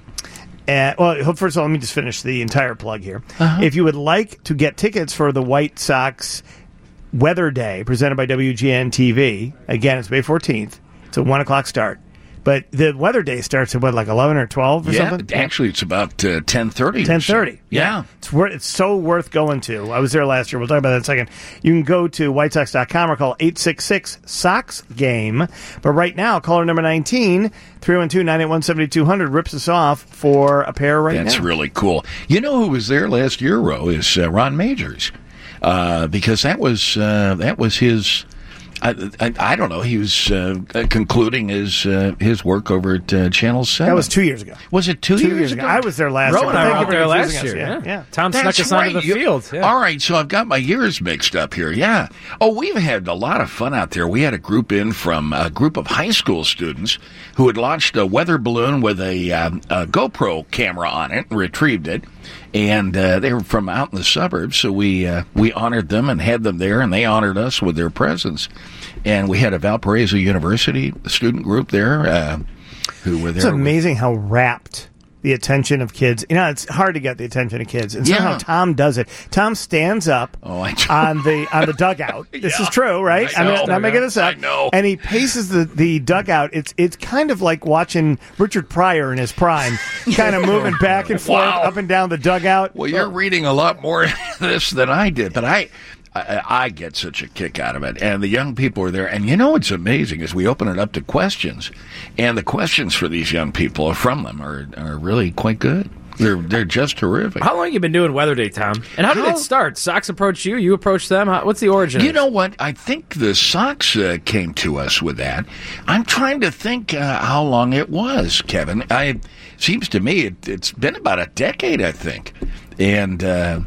[SPEAKER 1] Uh, well, first of all, let me just finish the entire plug here.
[SPEAKER 8] Uh-huh.
[SPEAKER 1] If you would like to get tickets for the White Sox Weather Day presented by W G N T V, again, it's May fourteenth. It's a one o'clock start. But the Weather Day starts at what, like eleven or twelve or
[SPEAKER 8] Yeah,
[SPEAKER 1] something?
[SPEAKER 8] actually, it's about uh, ten thirty.
[SPEAKER 1] ten thirty.
[SPEAKER 8] Yeah.
[SPEAKER 1] It's worth, it's so worth going to. I was there last year. We'll talk about that in a second. You can go to white sox dot com or call eight six six SOX game. But right now, caller number nineteen, three one two, nine eight one, seven two zero zero rips us off for a pair right
[SPEAKER 8] That's
[SPEAKER 1] now.
[SPEAKER 8] really cool. You know who was there last year, Ro, is uh, Ron Majors. Uh, because that was uh, that was his. I, I, I don't know. He was uh, concluding his uh, his work over at uh, Channel Seven.
[SPEAKER 1] That was two years ago.
[SPEAKER 8] Was it two,
[SPEAKER 1] Two
[SPEAKER 8] years,
[SPEAKER 1] years ago. I was there last
[SPEAKER 4] Ro
[SPEAKER 1] year.
[SPEAKER 4] and I
[SPEAKER 1] Thank
[SPEAKER 4] were
[SPEAKER 1] you
[SPEAKER 4] out
[SPEAKER 1] for
[SPEAKER 4] there
[SPEAKER 1] confusing
[SPEAKER 4] last
[SPEAKER 1] us.
[SPEAKER 4] year.
[SPEAKER 1] Yeah.
[SPEAKER 4] Yeah.
[SPEAKER 1] yeah.
[SPEAKER 4] Tom
[SPEAKER 8] That's
[SPEAKER 4] snuck us onto
[SPEAKER 8] right.
[SPEAKER 4] the
[SPEAKER 8] You-
[SPEAKER 4] field. Yeah.
[SPEAKER 8] All right, so I've got my years mixed up here. Yeah. Oh, we've had a lot of fun out there. We had a group in from a group of high school students who had launched a weather balloon with a, um, a GoPro camera on it and retrieved it. And uh, they were from out in the suburbs, so we uh, we honored them and had them there, and they honored us with their presence. And we had a Valparaiso University student group there uh, who were there.
[SPEAKER 1] It's amazing how rapt the attention of kids. You know, it's hard to get the attention of kids. And somehow
[SPEAKER 8] Yeah.
[SPEAKER 1] Tom does it. Tom stands up
[SPEAKER 8] Oh, I know.
[SPEAKER 1] on the on the dugout. This
[SPEAKER 8] Yeah.
[SPEAKER 1] is true, right?
[SPEAKER 8] I
[SPEAKER 1] I'm
[SPEAKER 8] know.
[SPEAKER 1] not, not making this up.
[SPEAKER 8] I know.
[SPEAKER 1] And he paces the, the dugout. It's it's kind of like watching Richard Pryor in his prime, kind of moving back and forth
[SPEAKER 8] Wow.
[SPEAKER 1] up and down the dugout.
[SPEAKER 8] Well, you're reading a lot more of this than I did, but I, I, I get such a kick out of it. And the young people are there. And you know what's amazing is we open it up to questions, and the questions for these young people from them are, are really quite good. They're they're just terrific.
[SPEAKER 4] How long have you been doing Weather Day, Tom? And how did
[SPEAKER 8] How-
[SPEAKER 4] it start? Sox approached you, you approached them. How, what's the origin?
[SPEAKER 8] You know what? I think the Sox uh, came to us with that. I'm trying to think uh, how long it was, Kevin. I seems to me it, it's been about a decade, I think. And uh,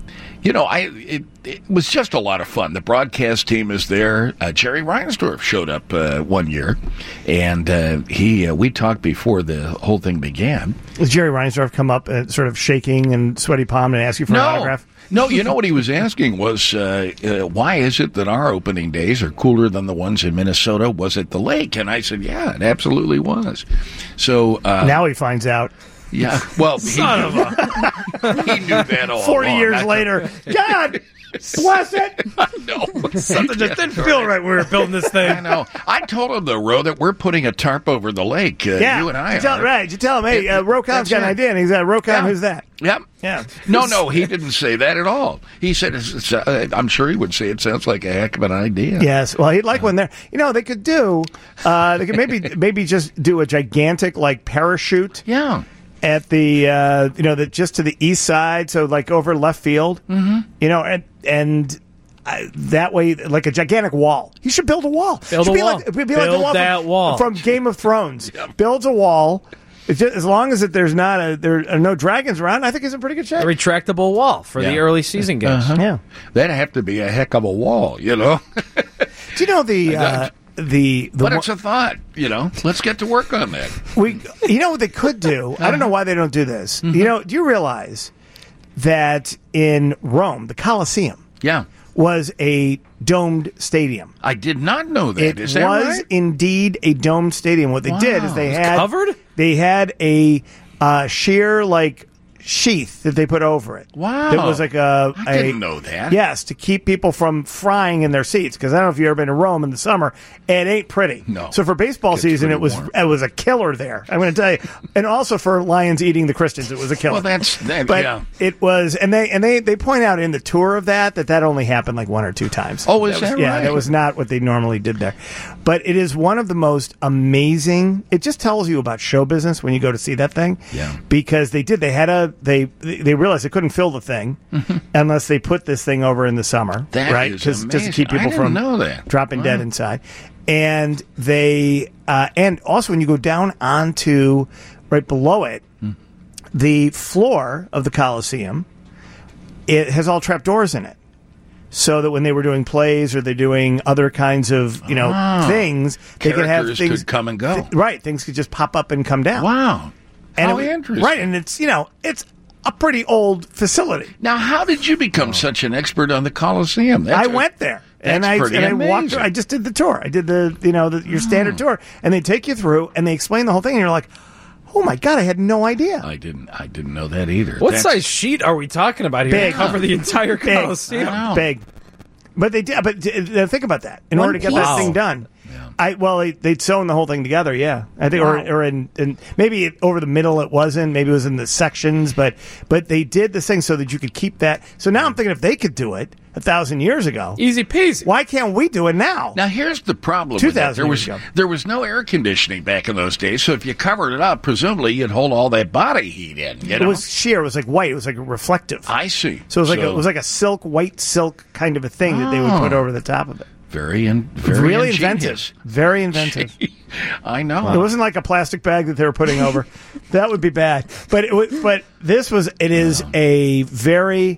[SPEAKER 8] You know, I it, it was just a lot of fun. The broadcast team is there. Uh, Jerry Reinsdorf showed up uh, one year, and uh, he uh, we talked before the whole thing began.
[SPEAKER 1] Does Jerry Reinsdorf come up and sort of shaking and sweaty palm and ask you for
[SPEAKER 8] no.
[SPEAKER 1] an autograph?
[SPEAKER 8] No, you know what he was asking was, uh, uh, why is it that our opening days are cooler than the ones in Minnesota? Was it the lake? And I said, yeah, it absolutely was. So uh,
[SPEAKER 1] now he finds out.
[SPEAKER 8] Yeah, well, he,
[SPEAKER 4] Son of a...
[SPEAKER 8] he knew that all
[SPEAKER 1] Forty
[SPEAKER 8] along.
[SPEAKER 1] years
[SPEAKER 8] That's
[SPEAKER 1] later, God bless it.
[SPEAKER 8] No,
[SPEAKER 4] Something just didn't feel right when we were building this thing.
[SPEAKER 8] I know. I told him though, Ro, that we're putting a tarp over the lake. Uh,
[SPEAKER 1] Yeah,
[SPEAKER 8] you and I
[SPEAKER 1] you tell,
[SPEAKER 8] are.
[SPEAKER 1] right. You tell him, hey, uh, Rocon's
[SPEAKER 8] That's
[SPEAKER 1] got an
[SPEAKER 8] it.
[SPEAKER 1] idea, and he's like, Rocon,
[SPEAKER 8] Yeah.
[SPEAKER 1] who's that?
[SPEAKER 8] Yep.
[SPEAKER 1] Yeah.
[SPEAKER 8] No, no, he didn't say that at all. He said, it's, it's, uh, I'm sure he would say it sounds like a heck of an idea.
[SPEAKER 1] Yes. Well, he'd like one there. You know, they could do. Uh, they could maybe maybe just do a gigantic like parachute.
[SPEAKER 8] Yeah.
[SPEAKER 1] At the uh, you know the just to the east side, so like over left field. Mm-hmm. You know, and and. Uh, that way, like a gigantic wall. You should build a wall.
[SPEAKER 4] Build
[SPEAKER 1] It should
[SPEAKER 4] a
[SPEAKER 1] be
[SPEAKER 4] wall.
[SPEAKER 1] Like, it'd be
[SPEAKER 4] Build
[SPEAKER 1] like the wall
[SPEAKER 4] that
[SPEAKER 1] from,
[SPEAKER 4] wall.
[SPEAKER 1] from Game of Thrones. Builds a wall. It's just, as long as it, there's not a, there are no dragons around, I think he's in pretty good shape.
[SPEAKER 4] A retractable wall for
[SPEAKER 8] Yeah.
[SPEAKER 4] the early season games.
[SPEAKER 8] Uh-huh.
[SPEAKER 1] Yeah.
[SPEAKER 8] That'd have to be a heck of a wall, you know?
[SPEAKER 1] Do you know the uh, the the
[SPEAKER 8] But
[SPEAKER 1] one-
[SPEAKER 8] it's a thought, you know? Let's get to work on that.
[SPEAKER 1] we you know what they could do? I don't know why they don't do this.
[SPEAKER 8] Mm-hmm.
[SPEAKER 1] You know, do you realize that in Rome, the Colosseum
[SPEAKER 8] Yeah.
[SPEAKER 1] was a domed stadium?
[SPEAKER 8] I did not know that.
[SPEAKER 1] It
[SPEAKER 8] Is
[SPEAKER 1] was
[SPEAKER 8] that right?
[SPEAKER 1] indeed a domed stadium. What they
[SPEAKER 8] Wow.
[SPEAKER 1] did is they
[SPEAKER 8] It was
[SPEAKER 1] had
[SPEAKER 4] covered?
[SPEAKER 1] They had a uh, sheer like sheath that they put over it.
[SPEAKER 8] Wow.
[SPEAKER 1] That was like a.
[SPEAKER 8] I
[SPEAKER 1] a-
[SPEAKER 8] didn't know that.
[SPEAKER 1] Yes, to keep people from frying in their seats. Because I don't know if you've ever been to Rome in the summer. It ain't pretty.
[SPEAKER 8] No.
[SPEAKER 1] So for baseball
[SPEAKER 8] Gets
[SPEAKER 1] season,
[SPEAKER 8] pretty
[SPEAKER 1] it was
[SPEAKER 8] warm.
[SPEAKER 1] it was a killer there. I'm going to tell you. And also for Lions eating the Christians, it was a killer.
[SPEAKER 8] Well, that's that.
[SPEAKER 1] But
[SPEAKER 8] yeah.
[SPEAKER 1] it was, and they and they they point out in the tour of that that that only happened like one or two times.
[SPEAKER 8] Oh, is
[SPEAKER 1] was,
[SPEAKER 8] that
[SPEAKER 1] yeah,
[SPEAKER 8] right?
[SPEAKER 1] that was not what they normally did there. But it is one of the most amazing. It just tells you about show business when you go to see that thing.
[SPEAKER 8] Yeah.
[SPEAKER 1] Because they did, they had a they they realized they couldn't fill the thing unless they put this thing over in the summer,
[SPEAKER 8] Mm-hmm. That
[SPEAKER 1] right?
[SPEAKER 8] is
[SPEAKER 1] just to
[SPEAKER 8] amazing.
[SPEAKER 1] keep
[SPEAKER 8] I
[SPEAKER 1] people
[SPEAKER 8] didn't
[SPEAKER 1] from
[SPEAKER 8] know that.
[SPEAKER 1] dropping
[SPEAKER 8] Wow.
[SPEAKER 1] dead inside. And they uh, and also when you go down onto right below it,
[SPEAKER 8] Mm.
[SPEAKER 1] the floor of the Coliseum, it has all trapdoors in it. So that when they were doing plays or they're doing other kinds of, you know,
[SPEAKER 8] Ah.
[SPEAKER 1] things, they could have
[SPEAKER 8] Characters
[SPEAKER 1] things
[SPEAKER 8] could come and go.
[SPEAKER 1] th- right, things could just pop up and come down.
[SPEAKER 8] Wow.
[SPEAKER 1] And
[SPEAKER 8] How
[SPEAKER 1] it was-
[SPEAKER 8] interesting.
[SPEAKER 1] Right, and it's, you know, it's a pretty old facility.
[SPEAKER 8] Now, how did you become such an expert on the Coliseum? That's
[SPEAKER 1] I
[SPEAKER 8] a-
[SPEAKER 1] went there. And
[SPEAKER 8] that's
[SPEAKER 1] I
[SPEAKER 8] pretty
[SPEAKER 1] and I walked.
[SPEAKER 8] amazing.
[SPEAKER 1] I just did the tour. I did the you know the, your standard tour, and they take you through and they explain the whole thing, and you're like, oh my god, I had no idea.
[SPEAKER 8] I didn't. I didn't know that either.
[SPEAKER 4] What
[SPEAKER 8] That's-
[SPEAKER 4] size sheet are we talking about here
[SPEAKER 1] Big.
[SPEAKER 4] to cover the entire
[SPEAKER 1] Big.
[SPEAKER 4] Coliseum?
[SPEAKER 8] I know.
[SPEAKER 1] Big, but they did. But uh, think about that. In
[SPEAKER 4] One
[SPEAKER 1] order to get
[SPEAKER 4] piece.
[SPEAKER 1] that thing done, I well they, they'd sewn the whole thing together. Yeah, I think, or,
[SPEAKER 4] Wow.
[SPEAKER 1] or in, in maybe it, over the middle it wasn't. Maybe it was in the sections, but but they did this thing so that you could keep that. So now I'm thinking if they could do it a thousand years ago,
[SPEAKER 4] Easy peasy.
[SPEAKER 1] why can't we do it now?
[SPEAKER 8] Now here's the problem. with that.
[SPEAKER 1] 2,000
[SPEAKER 8] There was
[SPEAKER 1] years ago.
[SPEAKER 8] there was no air conditioning back in those days, so if you covered it up, presumably you'd hold all that body heat in. You
[SPEAKER 1] It
[SPEAKER 8] know?
[SPEAKER 1] was sheer. It was like white. It was like reflective.
[SPEAKER 8] I see.
[SPEAKER 1] So it was like a, it was like a silk, white silk kind of a thing that they would put
[SPEAKER 8] Oh.
[SPEAKER 1] over the top of it.
[SPEAKER 8] very in, very
[SPEAKER 1] really
[SPEAKER 8] ingenious.
[SPEAKER 1] inventive. Very inventive.
[SPEAKER 8] I know.
[SPEAKER 1] It wasn't like a plastic bag that they were putting over. That would be bad. But it, wa- but this was. It is a very.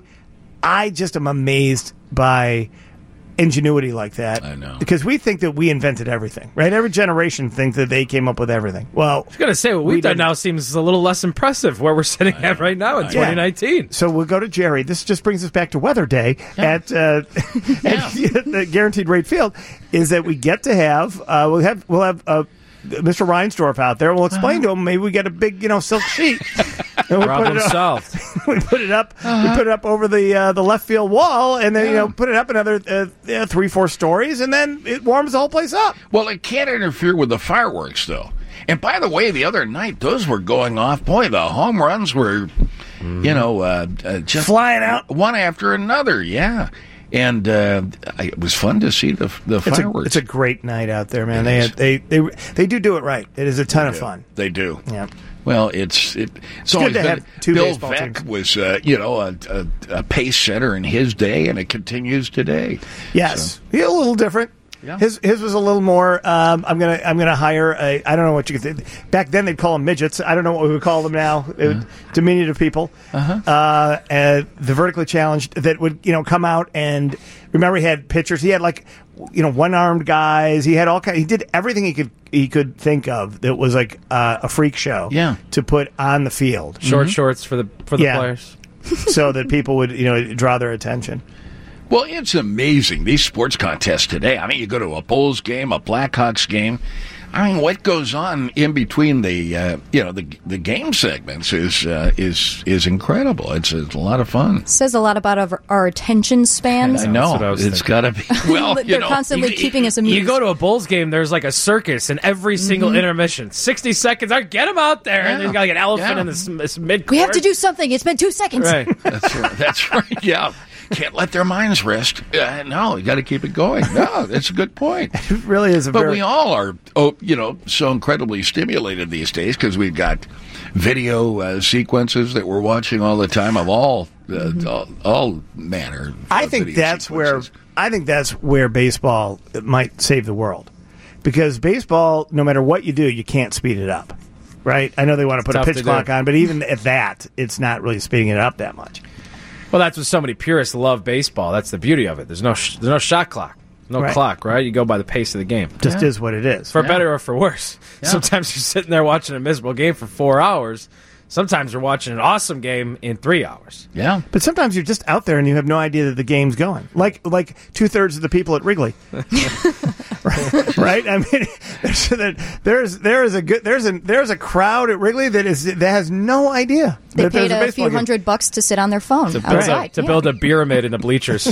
[SPEAKER 1] I just am amazed by ingenuity like that.
[SPEAKER 8] I know.
[SPEAKER 1] Because we think that we invented everything, right? Every generation thinks that they came up with everything. Well,
[SPEAKER 4] I was going to say, what
[SPEAKER 1] We
[SPEAKER 4] we've done
[SPEAKER 1] didn't.
[SPEAKER 4] now seems a little less impressive where we're sitting at right now in
[SPEAKER 1] Yeah.
[SPEAKER 4] twenty nineteen.
[SPEAKER 1] so we'll go to Jerry. This just brings us back to Weather Day at, uh, at the Guaranteed Rate Field. Is that we get to have uh, we'll have we'll have uh, Mister Reinsdorf out there. We'll explain to him. Maybe we get a big you know silk sheet. And we put
[SPEAKER 4] Problem
[SPEAKER 1] it up,
[SPEAKER 4] solved.
[SPEAKER 1] we put it up. We put it up over the uh, the left field wall, and then you know put it up another uh, uh, three four stories, and then it warms the whole place up.
[SPEAKER 8] Well, it can't interfere with the fireworks, though. And by the way, the other night those were going off. Boy, the home runs were, you know, uh, uh, just
[SPEAKER 1] Flying out.
[SPEAKER 8] one after another. Yeah, and uh, I- it was fun to see the the
[SPEAKER 1] It's a,
[SPEAKER 8] fireworks.
[SPEAKER 1] it's a great night out there, man.
[SPEAKER 8] It
[SPEAKER 1] They,
[SPEAKER 8] is.
[SPEAKER 1] they they they do do it right. It is a ton of fun.
[SPEAKER 8] They do.
[SPEAKER 1] Yeah.
[SPEAKER 8] Well, it's it, it's,
[SPEAKER 1] good
[SPEAKER 8] always
[SPEAKER 1] to
[SPEAKER 8] been,
[SPEAKER 1] have two
[SPEAKER 8] Bill
[SPEAKER 1] baseball
[SPEAKER 8] Veck
[SPEAKER 1] teams.
[SPEAKER 8] was uh, you know a, a, a pace setter in his day, and it continues today.
[SPEAKER 1] Yes, yeah, a little different.
[SPEAKER 8] Yeah.
[SPEAKER 1] His his was a little more. Um, I'm gonna I'm gonna hire a. I don't know what you could. Th- back then they'd call them midgets. I don't know what we would call them now. It would- diminutive people. Uh-huh. Uh, and the vertically challenged that would you know come out and remember he had pictures. He had like you know one armed guys. He had all kind. He did everything he could he could think of that was like uh, a freak show.
[SPEAKER 8] Yeah.
[SPEAKER 1] To put on the field.
[SPEAKER 4] Short shorts for the for the
[SPEAKER 1] Yeah.
[SPEAKER 4] players.
[SPEAKER 1] So that people would, you know, draw their attention.
[SPEAKER 8] Well, it's amazing, these sports contests today. I mean, you go to a Bulls game, a Blackhawks game. I mean, what goes on in between the, uh, you know, the the game segments is uh, is is incredible. It's, it's a lot of fun.
[SPEAKER 3] Says a lot about our, our attention spans.
[SPEAKER 8] I know.
[SPEAKER 4] what I was
[SPEAKER 8] It's
[SPEAKER 4] thinking.
[SPEAKER 8] got to be. Well,
[SPEAKER 3] They're
[SPEAKER 8] you know.
[SPEAKER 3] constantly
[SPEAKER 4] You-
[SPEAKER 3] keeping us amused.
[SPEAKER 4] You go to a Bulls game, there's like a circus in every single intermission. sixty seconds, all right, get them out there. And then you got like an elephant
[SPEAKER 8] Yeah.
[SPEAKER 4] in this, this mid
[SPEAKER 3] we have to do something. It's been two seconds.
[SPEAKER 4] Right.
[SPEAKER 8] That's right. That's right. Yeah. Can't let their minds rest. Uh, no, you got to keep it going. No, that's a good point.
[SPEAKER 1] It really is a
[SPEAKER 8] But
[SPEAKER 1] very.
[SPEAKER 8] we all are, oh, you know, so incredibly stimulated these days because we've got video uh, sequences that we're watching all the time of all uh, all, all manner. Of
[SPEAKER 1] I think
[SPEAKER 8] video
[SPEAKER 1] that's where
[SPEAKER 8] sequences.
[SPEAKER 1] I think that's where baseball might save the world, because baseball, no matter what you do, you can't speed it up, right? I know they want to put
[SPEAKER 4] Tough
[SPEAKER 1] a
[SPEAKER 4] to
[SPEAKER 1] pitch
[SPEAKER 4] do.
[SPEAKER 1] clock on, but even at that, it's not really speeding it up that much.
[SPEAKER 4] Well, that's what so many purists love baseball. That's the beauty of it. There's no sh- there's no shot clock, no
[SPEAKER 1] Right.
[SPEAKER 4] clock, right? You go by the pace of the game.
[SPEAKER 1] Just is what it is.
[SPEAKER 4] For better or for worse. Sometimes you're sitting there watching a miserable game for four hours. Sometimes you're watching an awesome game in three hours.
[SPEAKER 8] Yeah.
[SPEAKER 1] But sometimes you're just out there and you have no idea that the game's going. Like like two thirds of the people at Wrigley, right? I mean, there's, there's there is a good there's a there's a crowd at Wrigley that is that has no idea
[SPEAKER 3] They
[SPEAKER 1] that
[SPEAKER 3] paid
[SPEAKER 1] there's a
[SPEAKER 3] a
[SPEAKER 1] baseball
[SPEAKER 3] few
[SPEAKER 1] game.
[SPEAKER 3] hundred bucks to sit on their phone
[SPEAKER 4] To build,
[SPEAKER 3] outside.
[SPEAKER 4] a, to
[SPEAKER 3] yeah.
[SPEAKER 4] build a pyramid in the bleachers.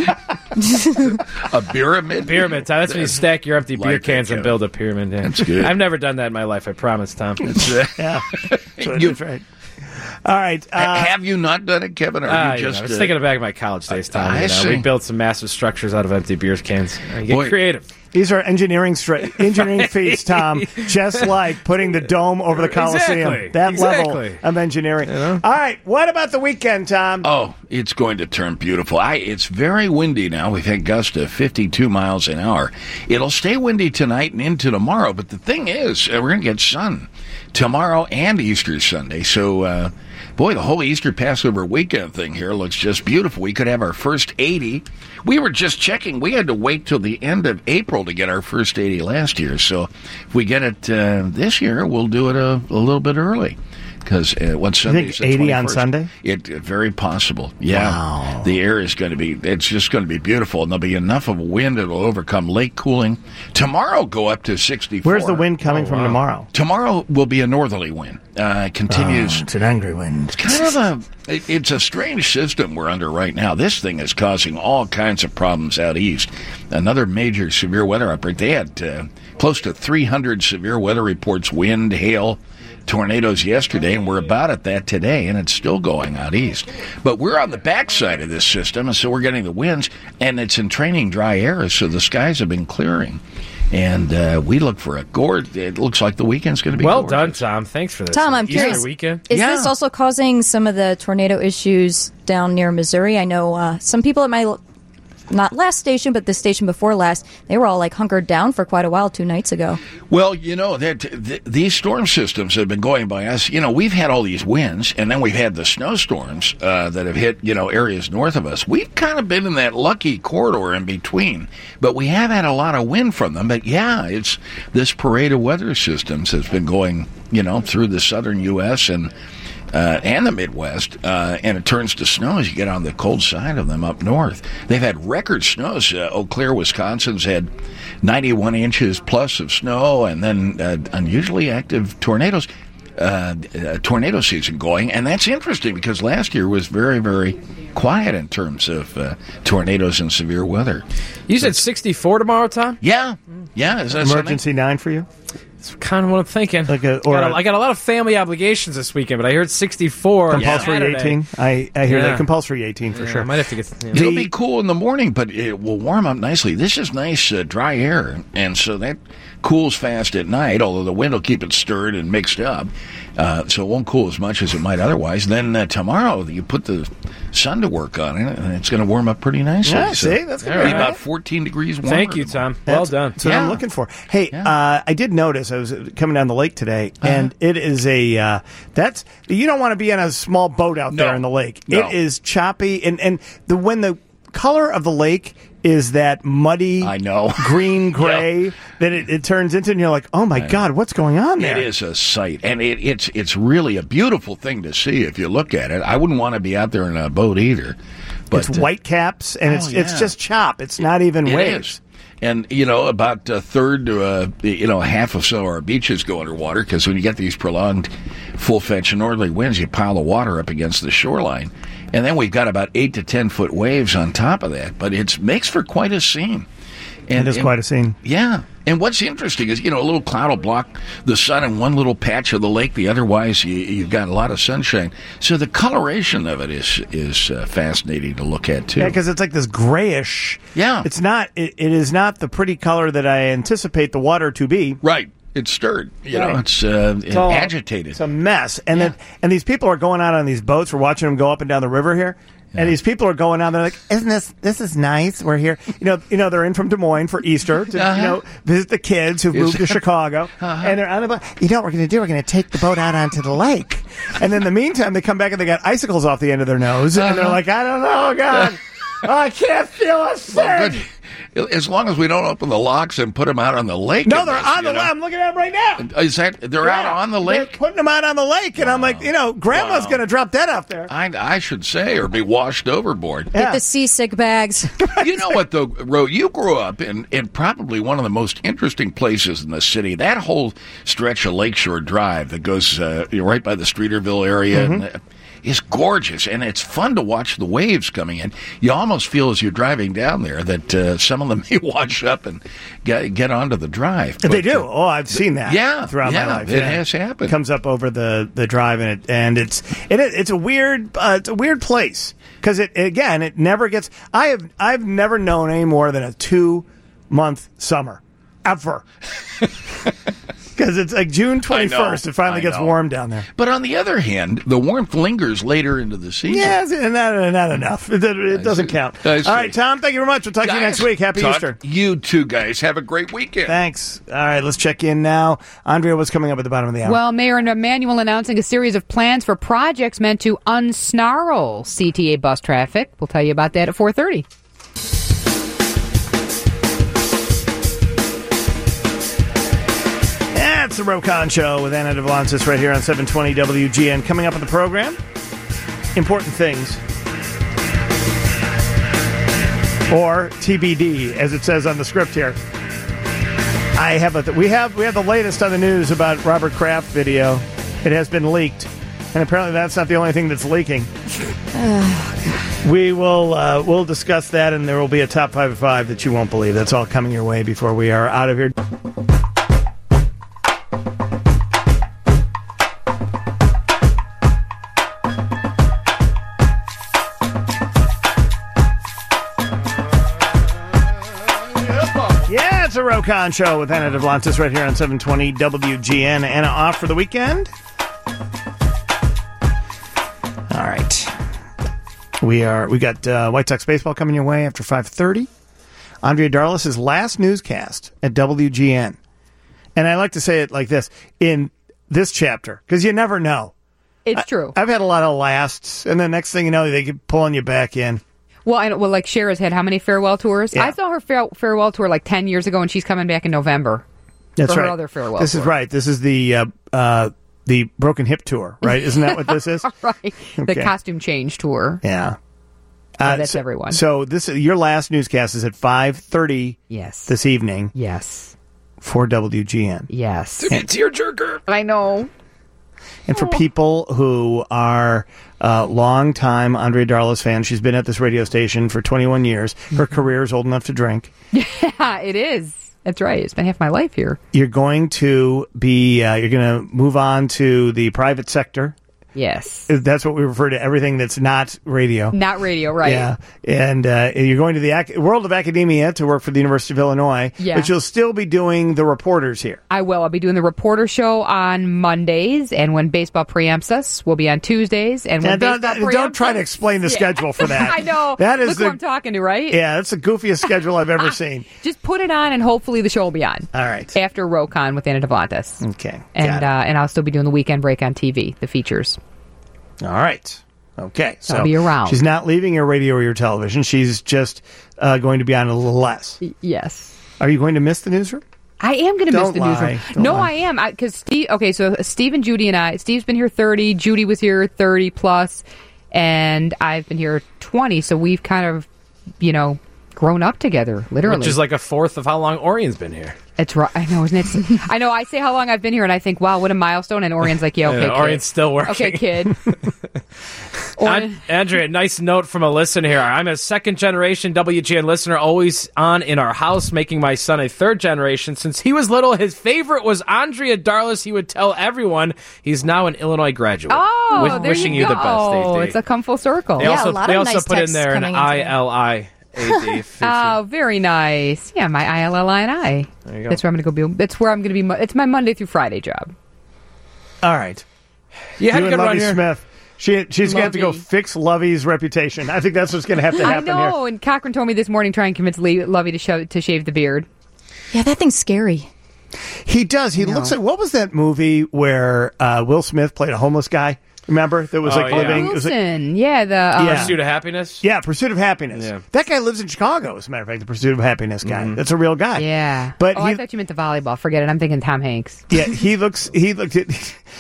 [SPEAKER 8] A pyramid.
[SPEAKER 4] Pyramid, Tom. That's when you stack your empty
[SPEAKER 8] Like
[SPEAKER 4] beer
[SPEAKER 8] that,
[SPEAKER 4] cans and
[SPEAKER 8] Kevin.
[SPEAKER 4] build a pyramid. Yeah.
[SPEAKER 8] That's good.
[SPEAKER 4] I've never done that in my life, I promise, Tom.
[SPEAKER 1] Yeah, so
[SPEAKER 8] You-
[SPEAKER 1] that's right. All right.
[SPEAKER 8] Ha-
[SPEAKER 1] Uh,
[SPEAKER 8] have you not done it, Kevin? Or
[SPEAKER 4] Ah,
[SPEAKER 8] you
[SPEAKER 4] you
[SPEAKER 8] just
[SPEAKER 4] know, I was
[SPEAKER 8] uh,
[SPEAKER 4] thinking back of my college days, Tom.
[SPEAKER 8] I
[SPEAKER 4] You know,
[SPEAKER 8] see.
[SPEAKER 4] we built some massive structures out of empty beer cans. You get
[SPEAKER 8] Boy.
[SPEAKER 4] creative.
[SPEAKER 1] These are engineering stra- engineering feats, Tom. Just like putting the dome over the Coliseum.
[SPEAKER 4] Exactly.
[SPEAKER 1] That
[SPEAKER 4] Exactly.
[SPEAKER 1] level of engineering. All right. What about the weekend, Tom?
[SPEAKER 8] Oh, it's going to turn beautiful. I, it's very windy now. We've had gusts of fifty-two miles an hour. It'll stay windy tonight and into tomorrow. But the thing is, uh, we're going to get sun tomorrow and Easter Sunday. So, uh, boy, the whole Easter Passover weekend thing here looks just beautiful. We could have our first eighty. We were just checking. We had to wait till the end of April to get our first eighty last year. So if we get it uh, this year, we'll do it a, a little bit early. Because uh, what Sunday
[SPEAKER 1] think
[SPEAKER 8] is the
[SPEAKER 1] eighty on
[SPEAKER 8] twenty-first.
[SPEAKER 1] Sunday?
[SPEAKER 8] It uh, very possible. Yeah,
[SPEAKER 1] Wow.
[SPEAKER 8] the air is going to be. It's just going to be beautiful, and there'll be enough of wind it'll overcome lake cooling. Tomorrow go up to sixty-four.
[SPEAKER 1] Where's the wind coming
[SPEAKER 4] Oh,
[SPEAKER 1] from
[SPEAKER 4] wow.
[SPEAKER 1] tomorrow?
[SPEAKER 8] Tomorrow will be a northerly wind. Uh, continues.
[SPEAKER 1] Oh, it's an angry wind.
[SPEAKER 8] Kind of a. It, it's a strange system we're under right now. This thing is causing all kinds of problems out east. Another major severe weather outbreak. They had uh, close to three hundred severe weather reports: wind, hail, tornadoes yesterday, and we're about at that today, and it's still going out east. But we're on the backside of this system, and so we're getting the winds, and it's in training dry air, so the skies have been clearing. And uh, we look for a gorge. It looks like the weekend's going to be
[SPEAKER 4] Well
[SPEAKER 8] gorgeous.
[SPEAKER 4] done, Tom. Thanks for this.
[SPEAKER 3] Tom, I'm
[SPEAKER 4] Easter
[SPEAKER 3] curious.
[SPEAKER 4] weekend.
[SPEAKER 3] Is
[SPEAKER 8] Yeah.
[SPEAKER 3] this also causing some of the tornado issues down near Missouri? I know uh, some people at my, not last station, but the station before last, they were all like hunkered down for quite a while two nights ago.
[SPEAKER 8] Well, you know, that th- these storm systems have been going by us. You know, we've had all these winds, and then we've had the snowstorms uh, that have hit, you know, areas north of us. We've kind of been in that lucky corridor in between, but we have had a lot of wind from them. But yeah, it's this parade of weather systems has been going, you know, through the southern U S and uh, and the Midwest, uh, and it turns to snow as you get on the cold side of them up north. They've had record snows. Uh, Eau Claire, Wisconsin's had ninety-one inches plus of snow, and then uh, unusually active tornadoes. Uh, uh, tornado season going, and that's interesting because last year was very, very quiet in terms of uh, tornadoes and severe weather.
[SPEAKER 4] You said sixty-four tomorrow, Tom?
[SPEAKER 8] Yeah, yeah. Is that
[SPEAKER 1] Emergency nine for you?
[SPEAKER 4] That's kind of what I'm thinking.
[SPEAKER 1] Like a- or
[SPEAKER 4] got a,
[SPEAKER 1] a-
[SPEAKER 4] I got a lot of family obligations this weekend, but I heard sixty-four. on
[SPEAKER 1] Compulsory
[SPEAKER 4] Saturday.
[SPEAKER 1] eighteen. I, I hear
[SPEAKER 4] Yeah.
[SPEAKER 1] that compulsory eighteen for
[SPEAKER 4] Yeah,
[SPEAKER 1] sure.
[SPEAKER 4] I might have to get. You know.
[SPEAKER 8] It'll
[SPEAKER 1] The-
[SPEAKER 8] be cool in the morning, but it will warm up nicely. This is nice, uh, dry air, and so that cools fast at night, although the wind will keep it stirred and mixed up. Uh, so it won't cool as much as it might otherwise. Then uh, tomorrow, you put the sun to work on it, and it's going to warm up pretty nicely.
[SPEAKER 1] Yeah,
[SPEAKER 8] so
[SPEAKER 1] see? That's
[SPEAKER 8] it'll
[SPEAKER 1] good.
[SPEAKER 8] be about fourteen degrees warmer.
[SPEAKER 4] Thank you, Tom. Well
[SPEAKER 1] That's-
[SPEAKER 4] done.
[SPEAKER 1] That's what
[SPEAKER 8] Yeah.
[SPEAKER 1] I'm looking for. Hey,
[SPEAKER 8] Yeah.
[SPEAKER 1] uh, I did notice I was coming down the lake today, and it is a uh, that's you don't want to be in a small boat out
[SPEAKER 8] No.
[SPEAKER 1] there in the lake.
[SPEAKER 8] No.
[SPEAKER 1] It is choppy, and and the when the color of the lake is that muddy,
[SPEAKER 8] I know.
[SPEAKER 1] green gray that it, it turns into, and you're like, oh my god, what's going on there?
[SPEAKER 8] It is a sight, and it, it's it's really a beautiful thing to see if you look at it. I wouldn't want to be out there in a boat either. But
[SPEAKER 1] It's
[SPEAKER 8] uh,
[SPEAKER 1] white caps, and
[SPEAKER 8] Oh,
[SPEAKER 1] it's it's
[SPEAKER 8] yeah.
[SPEAKER 1] just chop. It's not even
[SPEAKER 8] It
[SPEAKER 1] waves.
[SPEAKER 8] is. And, you know, about a third to, a, you know, half of some of our beaches go underwater because when you get these prolonged full-fetch northerly winds, you pile the water up against the shoreline. And then we've got about eight to ten foot waves on top of that. But it makes for quite a scene. And,
[SPEAKER 1] It is
[SPEAKER 8] and-
[SPEAKER 1] quite a scene.
[SPEAKER 8] Yeah. And what's interesting is, you know, a little cloud will block the sun in one little patch of the lake. The otherwise, you, you've got a lot of sunshine. So the coloration of it is is uh, fascinating to look at, too.
[SPEAKER 1] Yeah, because it's like this grayish.
[SPEAKER 8] Yeah.
[SPEAKER 1] It's not. It, it is not the pretty color that I anticipate the water to be.
[SPEAKER 8] Right. It's stirred. You know,
[SPEAKER 1] Right.
[SPEAKER 8] it's, uh,
[SPEAKER 1] It's all-
[SPEAKER 8] agitated.
[SPEAKER 1] It's a mess. And
[SPEAKER 8] Yeah.
[SPEAKER 1] then and these people are going out on these boats. We're watching them go up and down the river here. And these people are going out. They're like, "Isn't this this is nice? We're here." You know, you know, they're in from Des Moines for Easter to
[SPEAKER 8] Uh-huh.
[SPEAKER 1] you know visit the kids who've moved to Chicago, and they're on the boat. You know what we're going to do? We're going to take the boat out onto the lake, and then in the meantime, they come back and they got icicles off the end of their nose, and they're like, "I don't know, God, oh, I can't feel a
[SPEAKER 8] Well,
[SPEAKER 1] thing."
[SPEAKER 8] good. As long as we don't open the locks and put them out on the lake.
[SPEAKER 1] No,
[SPEAKER 8] in
[SPEAKER 1] they're
[SPEAKER 8] this,
[SPEAKER 1] on
[SPEAKER 8] you
[SPEAKER 1] the
[SPEAKER 8] know.
[SPEAKER 1] lake. I'm looking at them right now.
[SPEAKER 8] Is that they're out
[SPEAKER 1] Yeah.
[SPEAKER 8] on the
[SPEAKER 1] They're
[SPEAKER 8] lake?
[SPEAKER 1] putting them out on the lake, and I'm like, you know, Grandma's
[SPEAKER 8] Wow.
[SPEAKER 1] going to drop dead out there.
[SPEAKER 8] I, I should say, or be washed overboard.
[SPEAKER 1] Yeah.
[SPEAKER 3] Get the seasick bags.
[SPEAKER 8] You know what, though, Ro? You grew up in, in probably one of the most interesting places in the city. That whole stretch of Lakeshore Drive that goes uh, you know, right by the Streeterville area and, uh, is gorgeous, and it's fun to watch the waves coming in. You almost feel as you're driving down there that uh, some of them may wash up and get, get onto the drive.
[SPEAKER 1] they
[SPEAKER 8] But,
[SPEAKER 1] do.
[SPEAKER 8] uh,
[SPEAKER 1] Oh, I've seen that.
[SPEAKER 8] yeah,
[SPEAKER 1] throughout
[SPEAKER 8] yeah,
[SPEAKER 1] my life.
[SPEAKER 8] it has happened.
[SPEAKER 1] Comes up over the, the drive, and it and it's it, it's a weird uh, it's a weird place because it again it never gets. I have I've never known any more than a two month summer ever. Because it's like June twenty-first,
[SPEAKER 8] I know,
[SPEAKER 1] it finally
[SPEAKER 8] I
[SPEAKER 1] gets
[SPEAKER 8] know.
[SPEAKER 1] warm down there.
[SPEAKER 8] But on the other hand, the warmth lingers later into the season.
[SPEAKER 1] Yeah, it's- not, not enough. It, it doesn't
[SPEAKER 8] see.
[SPEAKER 1] count.
[SPEAKER 8] I
[SPEAKER 1] All
[SPEAKER 8] see.
[SPEAKER 1] right, Tom, thank you very much. We'll talk to you next week. Happy
[SPEAKER 8] Talk-
[SPEAKER 1] Easter.
[SPEAKER 8] You two guys have a great weekend.
[SPEAKER 1] Thanks. All right, let's check in now. Andrea, what's coming up at the bottom of the hour?
[SPEAKER 2] Well, Mayor Emanuel announcing a series of plans for projects meant to unsnarl C T A bus traffic. We'll tell you about that at four thirty.
[SPEAKER 1] That's the Rokon Show with Anna DeVlantis right here on seven twenty W G N. Coming up on the program, important things. Or T B D, as it says on the script here. I have a we have we have the latest on the news about Robert Kraft video. It has been leaked, and apparently that's not the only thing that's leaking. We will uh, we'll discuss that, and there will be a top five of five that you won't believe. That's all coming your way before we are out of here. Yeah, it's a Rokon Show with Anna DeVlantis right here on seven twenty W G N. Anna off for the weekend? All right. We are. We got uh, White Sox baseball coming your way after five thirty. Andrea Darlis' last newscast at W G N. And I like to say it like this, in this chapter, because you never know.
[SPEAKER 2] It's true.
[SPEAKER 1] I've had a lot of lasts, and the next thing you know, they keep pulling you back in.
[SPEAKER 2] Well, I know, well, like Cher has had how many farewell tours?
[SPEAKER 1] Yeah.
[SPEAKER 2] I saw her fare- farewell tour like ten years ago, and she's coming back in November.
[SPEAKER 1] That's
[SPEAKER 2] for
[SPEAKER 1] right.
[SPEAKER 2] her other farewell
[SPEAKER 1] This is
[SPEAKER 2] tour.
[SPEAKER 1] right. This is the uh, uh, the broken hip tour, right? Isn't that what this is?
[SPEAKER 2] Right. The
[SPEAKER 1] Okay.
[SPEAKER 2] costume change tour.
[SPEAKER 1] Yeah.
[SPEAKER 2] Oh, that's
[SPEAKER 1] so,
[SPEAKER 2] everyone.
[SPEAKER 1] So this your last newscast is at five thirty
[SPEAKER 2] Yes.
[SPEAKER 1] this evening
[SPEAKER 2] Yes.
[SPEAKER 1] for W G N.
[SPEAKER 2] Yes.
[SPEAKER 8] It's your jerker.
[SPEAKER 2] I know.
[SPEAKER 1] And for people who are uh, long-time Andrea Darlis fans, she's been at this radio station for twenty-one years. Her career is old enough to drink.
[SPEAKER 2] Yeah, it is. That's right. It's been half my life here.
[SPEAKER 1] You're going to be, uh, you're going to move on to the private sector
[SPEAKER 2] Yes.
[SPEAKER 1] That's what we refer to everything that's not radio.
[SPEAKER 2] Not radio, right?
[SPEAKER 1] Yeah, and uh, you're going to the ac- world of academia to work for the University of Illinois,
[SPEAKER 2] Yeah.
[SPEAKER 1] but you'll still be doing the reporters here.
[SPEAKER 2] I will. I'll be doing the reporter show on Mondays, and when baseball preempts us, we'll be on Tuesdays. And when
[SPEAKER 1] And don't,
[SPEAKER 2] baseball
[SPEAKER 1] don't
[SPEAKER 2] preempts
[SPEAKER 1] try to
[SPEAKER 2] us-
[SPEAKER 1] explain the
[SPEAKER 2] Yeah.
[SPEAKER 1] schedule for that.
[SPEAKER 2] I know.
[SPEAKER 1] That is
[SPEAKER 2] Look
[SPEAKER 1] the
[SPEAKER 2] who I'm talking to, right?
[SPEAKER 1] yeah, that's the goofiest schedule I've ever seen.
[SPEAKER 2] Just put it on, and hopefully the show will be on.
[SPEAKER 1] All right.
[SPEAKER 2] After RoCon with Anna Devlantis.
[SPEAKER 1] Okay,
[SPEAKER 2] And
[SPEAKER 1] got it.
[SPEAKER 2] uh, and I'll still be doing the weekend break on T V, the features.
[SPEAKER 1] All right. Okay, so
[SPEAKER 2] I'll be around.
[SPEAKER 1] she's not leaving your radio or your television. She's just uh, going to be on a little less.
[SPEAKER 2] Yes.
[SPEAKER 1] Are you going to miss the newsroom?
[SPEAKER 2] I am going to miss
[SPEAKER 1] Don't
[SPEAKER 2] the
[SPEAKER 1] lie.
[SPEAKER 2] newsroom.
[SPEAKER 1] Don't
[SPEAKER 2] No,
[SPEAKER 1] lie.
[SPEAKER 2] I am. Because Steve, okay, so Steve and Judy and I, Steve's been here thirty, Judy was here thirty plus, and I've been here twenty. So we've kind of, you know, grown up together, literally.
[SPEAKER 4] Which is like a fourth of how long Orion's been here.
[SPEAKER 2] It's right. I know, isn't it? I know. I say how long I've been here, and I think, wow, what a milestone. And Orion's like, yeah, okay,
[SPEAKER 4] Yeah,
[SPEAKER 2] kid.
[SPEAKER 4] Orion's still working.
[SPEAKER 2] Okay, kid.
[SPEAKER 4] An- Andrea, nice note from a listener here. I'm a second generation W G N listener, always on in our house, making my son a third generation. Since he was little, his favorite was Andrea Darlis. He would tell everyone he's now an Illinois graduate.
[SPEAKER 2] Oh,
[SPEAKER 4] With-
[SPEAKER 2] there
[SPEAKER 4] wishing
[SPEAKER 2] you,
[SPEAKER 4] you,
[SPEAKER 2] go.
[SPEAKER 4] the best, Dave. Dave.
[SPEAKER 2] It's a come full circle.
[SPEAKER 4] They
[SPEAKER 3] Yeah,
[SPEAKER 4] also,
[SPEAKER 3] a lot
[SPEAKER 4] they
[SPEAKER 3] of
[SPEAKER 4] also
[SPEAKER 3] nice
[SPEAKER 4] put in
[SPEAKER 3] texts
[SPEAKER 4] there an
[SPEAKER 3] coming in
[SPEAKER 4] I
[SPEAKER 3] today.
[SPEAKER 4] L I A D.
[SPEAKER 2] Oh, very nice. Yeah, my I L L I and I.
[SPEAKER 4] There you go.
[SPEAKER 2] That's where I'm going to go. Be, that's where I'm going to be. mo- It's my Monday through Friday job.
[SPEAKER 1] All right.
[SPEAKER 4] You had
[SPEAKER 1] you
[SPEAKER 4] a
[SPEAKER 1] and
[SPEAKER 4] good run
[SPEAKER 1] Lovey
[SPEAKER 4] here.
[SPEAKER 1] Smith. She, she's going to have to go
[SPEAKER 2] Lovey.
[SPEAKER 1] fix Lovey's reputation. I think that's what's going to have to
[SPEAKER 2] I
[SPEAKER 1] happen
[SPEAKER 2] know.
[SPEAKER 1] here.
[SPEAKER 2] And Cochran told me this morning, try and convince Lee, Lovey to, show, to shave the beard.
[SPEAKER 3] Yeah, that thing's scary.
[SPEAKER 1] He does. He
[SPEAKER 2] know.
[SPEAKER 1] looks like, what was that movie where uh, Will Smith played a homeless guy? Remember? That was
[SPEAKER 4] Oh,
[SPEAKER 1] like
[SPEAKER 4] yeah.
[SPEAKER 1] living. it was like-
[SPEAKER 2] Wilson. Yeah, the. Uh,
[SPEAKER 1] Yeah.
[SPEAKER 4] Pursuit of Happiness?
[SPEAKER 1] yeah, Pursuit of Happiness.
[SPEAKER 4] Yeah.
[SPEAKER 1] That guy lives in Chicago, as a matter of fact, the Pursuit of Happiness guy. That's a real guy.
[SPEAKER 2] Yeah.
[SPEAKER 1] But
[SPEAKER 2] oh,
[SPEAKER 1] he,
[SPEAKER 2] I thought you meant the volleyball. Forget it. I'm thinking Tom Hanks.
[SPEAKER 1] yeah, he looks. He looked at.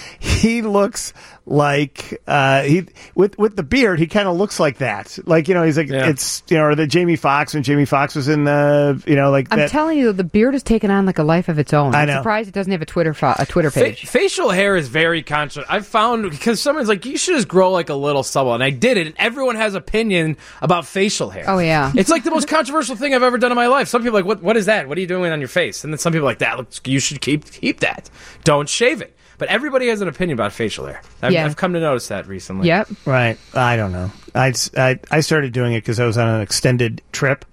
[SPEAKER 1] He looks like uh, he with with the beard. He kind of looks like that. Like you know, he's like
[SPEAKER 4] Yeah.
[SPEAKER 1] it's you know, or the Jamie Foxx when Jamie Foxx was in the you know like
[SPEAKER 2] I'm
[SPEAKER 1] that.
[SPEAKER 2] telling you, the beard has taken on like a life of its own.
[SPEAKER 1] I
[SPEAKER 2] I'm
[SPEAKER 1] know.
[SPEAKER 2] surprised it doesn't have a Twitter fo- a Twitter
[SPEAKER 4] Fa-
[SPEAKER 2] page.
[SPEAKER 4] facial hair is very conscious. I've found because someone's like, you should just grow like a little stubble, and I did it. And everyone has opinion about facial hair.
[SPEAKER 2] Oh, yeah.
[SPEAKER 4] it's like the most controversial thing I've ever done in my life. Some people are like, what What is that? What are you doing on your face? And then some people are like, that looks. You should keep keep that. Don't shave it. But everybody has an opinion about facial hair. I've,
[SPEAKER 2] Yeah.
[SPEAKER 4] I've come to notice that recently.
[SPEAKER 2] Yep.
[SPEAKER 1] Right. I don't know. I, I, I started doing it because I was on an extended trip.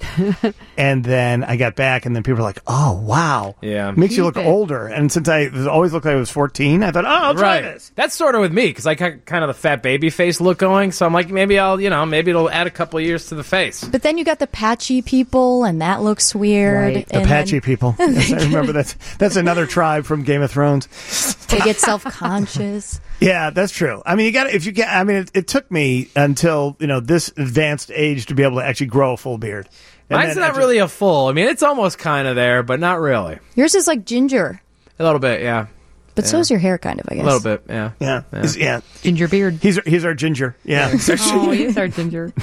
[SPEAKER 1] And then I got back, and then people were like, oh, wow.
[SPEAKER 4] Yeah.
[SPEAKER 1] Makes you
[SPEAKER 2] Keep
[SPEAKER 1] look
[SPEAKER 2] it.
[SPEAKER 1] older. And since I always looked like I was fourteen, I thought, oh, I'll try
[SPEAKER 4] Right.
[SPEAKER 1] this.
[SPEAKER 4] That's sort of with me because I got kind of the fat baby face look going. So I'm like, maybe I'll, you know, maybe it'll add a couple of years to the face.
[SPEAKER 3] But then you got the patchy people, and that looks weird.
[SPEAKER 2] Right.
[SPEAKER 1] The
[SPEAKER 3] and
[SPEAKER 1] Apache
[SPEAKER 3] then
[SPEAKER 1] people. Yes, I remember that's that's another tribe from Game of Thrones.
[SPEAKER 3] They get self-conscious.
[SPEAKER 1] Yeah, that's true. I mean, you got to if you get. I mean, it, it took me until you know this advanced age to be able to actually grow a full beard. And
[SPEAKER 4] Mine's
[SPEAKER 1] then
[SPEAKER 4] not
[SPEAKER 1] I just-
[SPEAKER 4] really a full. I mean, it's almost kind of there, but not really.
[SPEAKER 3] Yours is like ginger,
[SPEAKER 4] A little bit, yeah.
[SPEAKER 3] but so is your hair, kind of, I guess.
[SPEAKER 4] A little bit, yeah.
[SPEAKER 1] Yeah, He's- yeah.
[SPEAKER 2] Ginger beard.
[SPEAKER 1] He's he's our ginger. Yeah.
[SPEAKER 2] Oh, he is our ginger.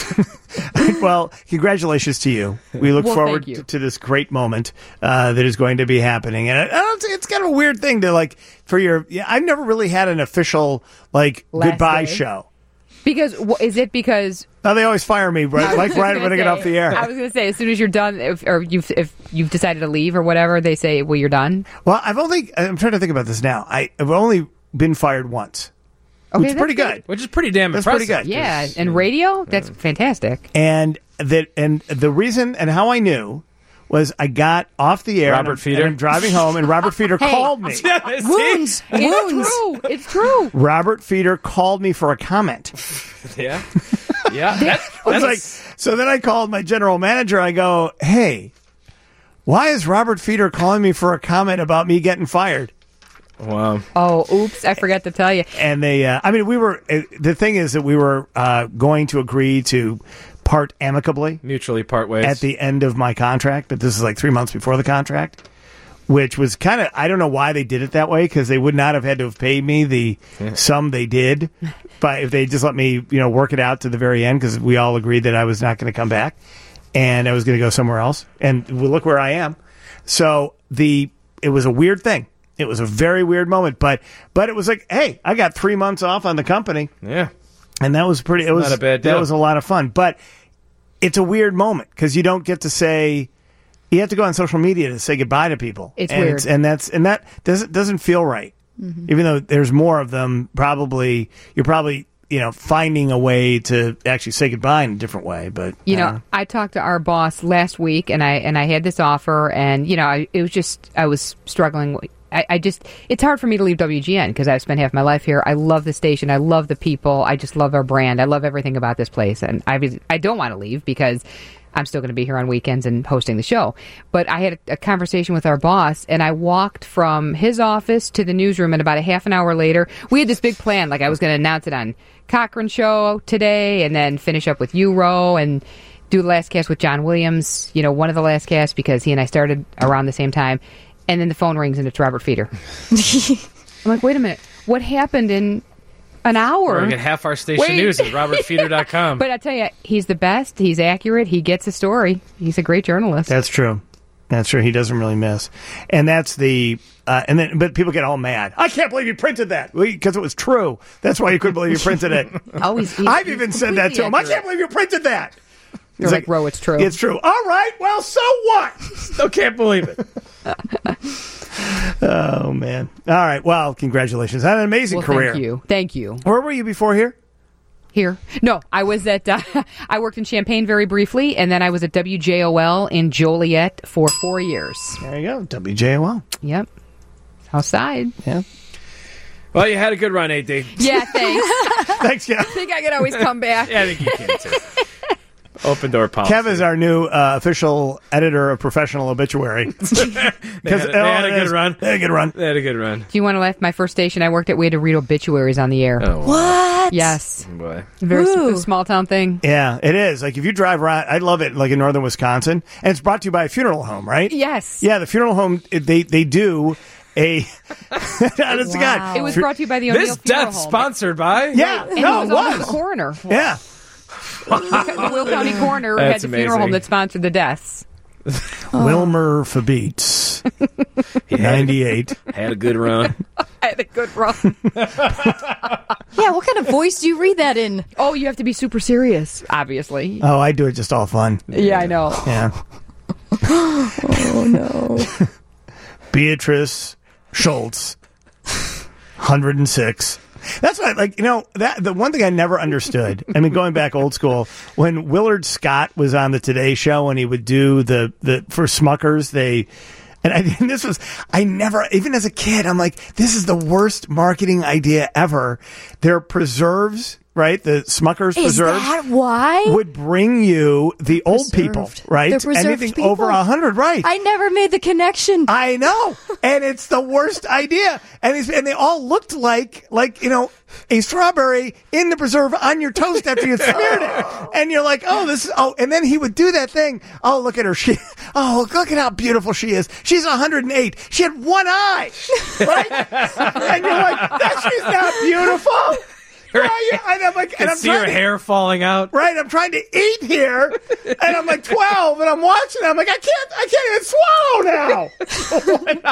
[SPEAKER 1] Well, congratulations to you. We look
[SPEAKER 2] Well,
[SPEAKER 1] forward
[SPEAKER 2] thank you.
[SPEAKER 1] to, to this great moment uh, that is going to be happening. And I, I don't, it's kind of a weird thing to like for your. Yeah, I've never really had an official like
[SPEAKER 2] Last
[SPEAKER 1] goodbye
[SPEAKER 2] day.
[SPEAKER 1] show.
[SPEAKER 2] Because wh- is it because
[SPEAKER 1] Now they always fire me right, like
[SPEAKER 2] was
[SPEAKER 1] right
[SPEAKER 2] gonna
[SPEAKER 1] when I get
[SPEAKER 2] say-
[SPEAKER 1] off the air.
[SPEAKER 2] I was going to say, as soon as you're done, if, or you've if you've decided to leave or whatever, they say, well, you're done.
[SPEAKER 1] Well, I've only. I'm trying to think about this now. I, I've only been fired once.
[SPEAKER 2] Okay,
[SPEAKER 1] Which is
[SPEAKER 2] that's
[SPEAKER 1] pretty good.
[SPEAKER 4] Which is pretty damn
[SPEAKER 1] That's
[SPEAKER 4] impressive.
[SPEAKER 1] pretty good.
[SPEAKER 2] Yeah, and radio, that's fantastic.
[SPEAKER 1] And that and the reason and how I knew was I got off the air.
[SPEAKER 4] Robert
[SPEAKER 1] and I'm,
[SPEAKER 4] Feeder?
[SPEAKER 1] and I'm driving home, and Robert Feeder
[SPEAKER 3] Hey.
[SPEAKER 1] called me.
[SPEAKER 3] Wounds,
[SPEAKER 2] It's
[SPEAKER 3] wounds.
[SPEAKER 2] true. It's true.
[SPEAKER 1] Robert Feeder called me for a comment.
[SPEAKER 4] Yeah. Yeah. That,
[SPEAKER 1] I was
[SPEAKER 4] that's
[SPEAKER 1] like, so then I called my general manager. I go, hey, why is Robert Feeder calling me for a comment about me getting fired?
[SPEAKER 4] wow.
[SPEAKER 2] Oh, oops! I forgot to tell you.
[SPEAKER 1] And they, uh, I mean, we were. Uh, the thing is that we were uh, going to agree to part amicably
[SPEAKER 4] Mutually part ways.
[SPEAKER 1] at the end of my contract, but this is like three months before the contract, which was kind of, I don't know why they did it that way, because they would not have had to have paid me the sum they did, but if they just let me, you know, work it out to the very end, because we all agreed that I was not going to come back and I was going to go somewhere else, and well, look where I am. So the it was a weird thing. It was a very weird moment, but but it was like, hey, I got three months off on the company.
[SPEAKER 4] yeah.
[SPEAKER 1] And that was pretty. It was
[SPEAKER 4] not a bad
[SPEAKER 1] that
[SPEAKER 4] deal.
[SPEAKER 1] was a lot of fun, but it's a weird moment because you don't get to say. You have to go on social media to say goodbye to people.
[SPEAKER 2] It's
[SPEAKER 1] and
[SPEAKER 2] weird.
[SPEAKER 1] and that's and that doesn't doesn't feel right.
[SPEAKER 3] Mm-hmm.
[SPEAKER 1] Even though there's more of them, probably you're probably you know finding a way to actually say goodbye in a different way. But
[SPEAKER 2] You know,
[SPEAKER 1] uh,
[SPEAKER 2] I talked to our boss last week, and I and I had this offer, and you know, I, it was just I was struggling. I, I just it's hard for me to leave W G N because I've spent half my life here. I love the station. I love the people. I just love our brand. I love everything about this place, and I was- I don't want to leave because I'm still going to be here on weekends and hosting the show. But I had a, a conversation with our boss, and I walked from his office to the newsroom, and about a half an hour later, we had this big plan. Like I was going to announce it on Cochran Show today, and then finish up with Euro and do the last cast with John Williams, you know, one of the last casts because he and I started around the same time. And then the phone rings, and it's Robert Feeder. I'm like, wait a minute. What happened in an hour?
[SPEAKER 4] We get half our station
[SPEAKER 2] Wait.
[SPEAKER 4] news at robert feeder dot com.
[SPEAKER 2] But I tell you, he's the best. He's accurate. He gets a story. He's a great journalist.
[SPEAKER 1] that's true. That's true. He doesn't really miss, and that's the uh, and then. But people get all mad. I can't believe you printed that because it was true. That's why you couldn't believe you printed it.
[SPEAKER 2] Oh, he's, he's,
[SPEAKER 1] I've
[SPEAKER 2] he's
[SPEAKER 1] even said that to him. I
[SPEAKER 2] completely
[SPEAKER 1] can't believe you printed that.
[SPEAKER 2] You're
[SPEAKER 1] He's
[SPEAKER 2] like, Ro, it's true.
[SPEAKER 1] It's true. All right. Well, so what?
[SPEAKER 4] Still can't believe it.
[SPEAKER 1] Oh man. All right. Well, congratulations. Had an amazing
[SPEAKER 2] well,
[SPEAKER 1] career.
[SPEAKER 2] Thank you. Thank you.
[SPEAKER 1] Where were you before here?
[SPEAKER 2] Here. No, I was at, uh, I worked in Champaign very briefly, and then I was at W J O L in Joliet for four years.
[SPEAKER 1] There you go. W J O L.
[SPEAKER 2] Yep. Outside.
[SPEAKER 1] Yeah.
[SPEAKER 4] Well, you had a good run, A D.
[SPEAKER 2] Yeah, thanks.
[SPEAKER 1] Thanks, yeah.
[SPEAKER 2] I think I could always come back.
[SPEAKER 4] Yeah, I think you can, too. Open door policy.
[SPEAKER 1] Kev is our new uh, official editor of Professional Obituary.
[SPEAKER 4] They had, they had a good run.
[SPEAKER 1] They had a good run.
[SPEAKER 4] They had a good run.
[SPEAKER 2] Do you want to laugh? My first station I worked at, we had to read obituaries on the air.
[SPEAKER 4] Oh,
[SPEAKER 3] What?
[SPEAKER 2] Yes.
[SPEAKER 4] boy.
[SPEAKER 2] Very
[SPEAKER 3] Woo.
[SPEAKER 2] s- small town thing.
[SPEAKER 1] Yeah, it is. Like if you drive around, I love it. Like in northern Wisconsin, and it's brought to you by a funeral home, right?
[SPEAKER 2] Yes.
[SPEAKER 1] Yeah, the funeral home they they do a. honest to God,
[SPEAKER 2] It was brought to you by the O'Neill
[SPEAKER 4] This
[SPEAKER 2] Funeral
[SPEAKER 4] death
[SPEAKER 2] Home.
[SPEAKER 4] sponsored by.
[SPEAKER 1] Yeah,
[SPEAKER 2] And
[SPEAKER 1] no,
[SPEAKER 2] he was
[SPEAKER 1] it
[SPEAKER 2] also
[SPEAKER 1] was.
[SPEAKER 2] the coroner.
[SPEAKER 1] Yeah.
[SPEAKER 2] The Will County coroner
[SPEAKER 4] That's
[SPEAKER 2] had the funeral
[SPEAKER 4] amazing.
[SPEAKER 2] home that sponsored the deaths.
[SPEAKER 1] Wilmer Fabeats, ninety-eight.
[SPEAKER 4] Had a good run.
[SPEAKER 2] I had a good run.
[SPEAKER 3] Yeah, what kind of voice do you read that in?
[SPEAKER 2] Oh, you have to be super serious, obviously.
[SPEAKER 1] Oh, I do it just all fun.
[SPEAKER 2] Yeah, I know.
[SPEAKER 1] Yeah.
[SPEAKER 3] Oh, no.
[SPEAKER 1] Beatrice Schultz, one hundred six. That's what, like, you know, that the one thing I never understood, I mean, going back old school, when Willard Scott was on the Today Show and he would do the, the for Smuckers, they, and, I, and this was, I never, even as a kid, I'm like, this is the worst marketing idea ever. Their preserves, right? The Smuckers
[SPEAKER 3] Is
[SPEAKER 1] preserves.
[SPEAKER 3] that why?
[SPEAKER 1] Would bring you the old people,
[SPEAKER 3] Preserved.
[SPEAKER 1] right?
[SPEAKER 3] The preserved
[SPEAKER 1] Anything
[SPEAKER 3] people?
[SPEAKER 1] over a hundred, right?
[SPEAKER 3] I never made the connection.
[SPEAKER 1] I know, and it's the worst idea. And these, and they all looked like, like you know, a strawberry in the preserve on your toast after you smeared it. And you're like, oh, this is, oh, and then he would do that thing. Oh, look at her. She, oh, look at how beautiful she is. She's one hundred eight. She had one eye, right? And you're like, that she's not beautiful. Right? And I'm like, and
[SPEAKER 4] And
[SPEAKER 1] I'm
[SPEAKER 4] see your
[SPEAKER 1] trying to-
[SPEAKER 4] hair falling out.
[SPEAKER 1] Right, I'm trying to eat here, and I'm like twelve, and I'm watching. I'm like, I can't, I can't even swallow now.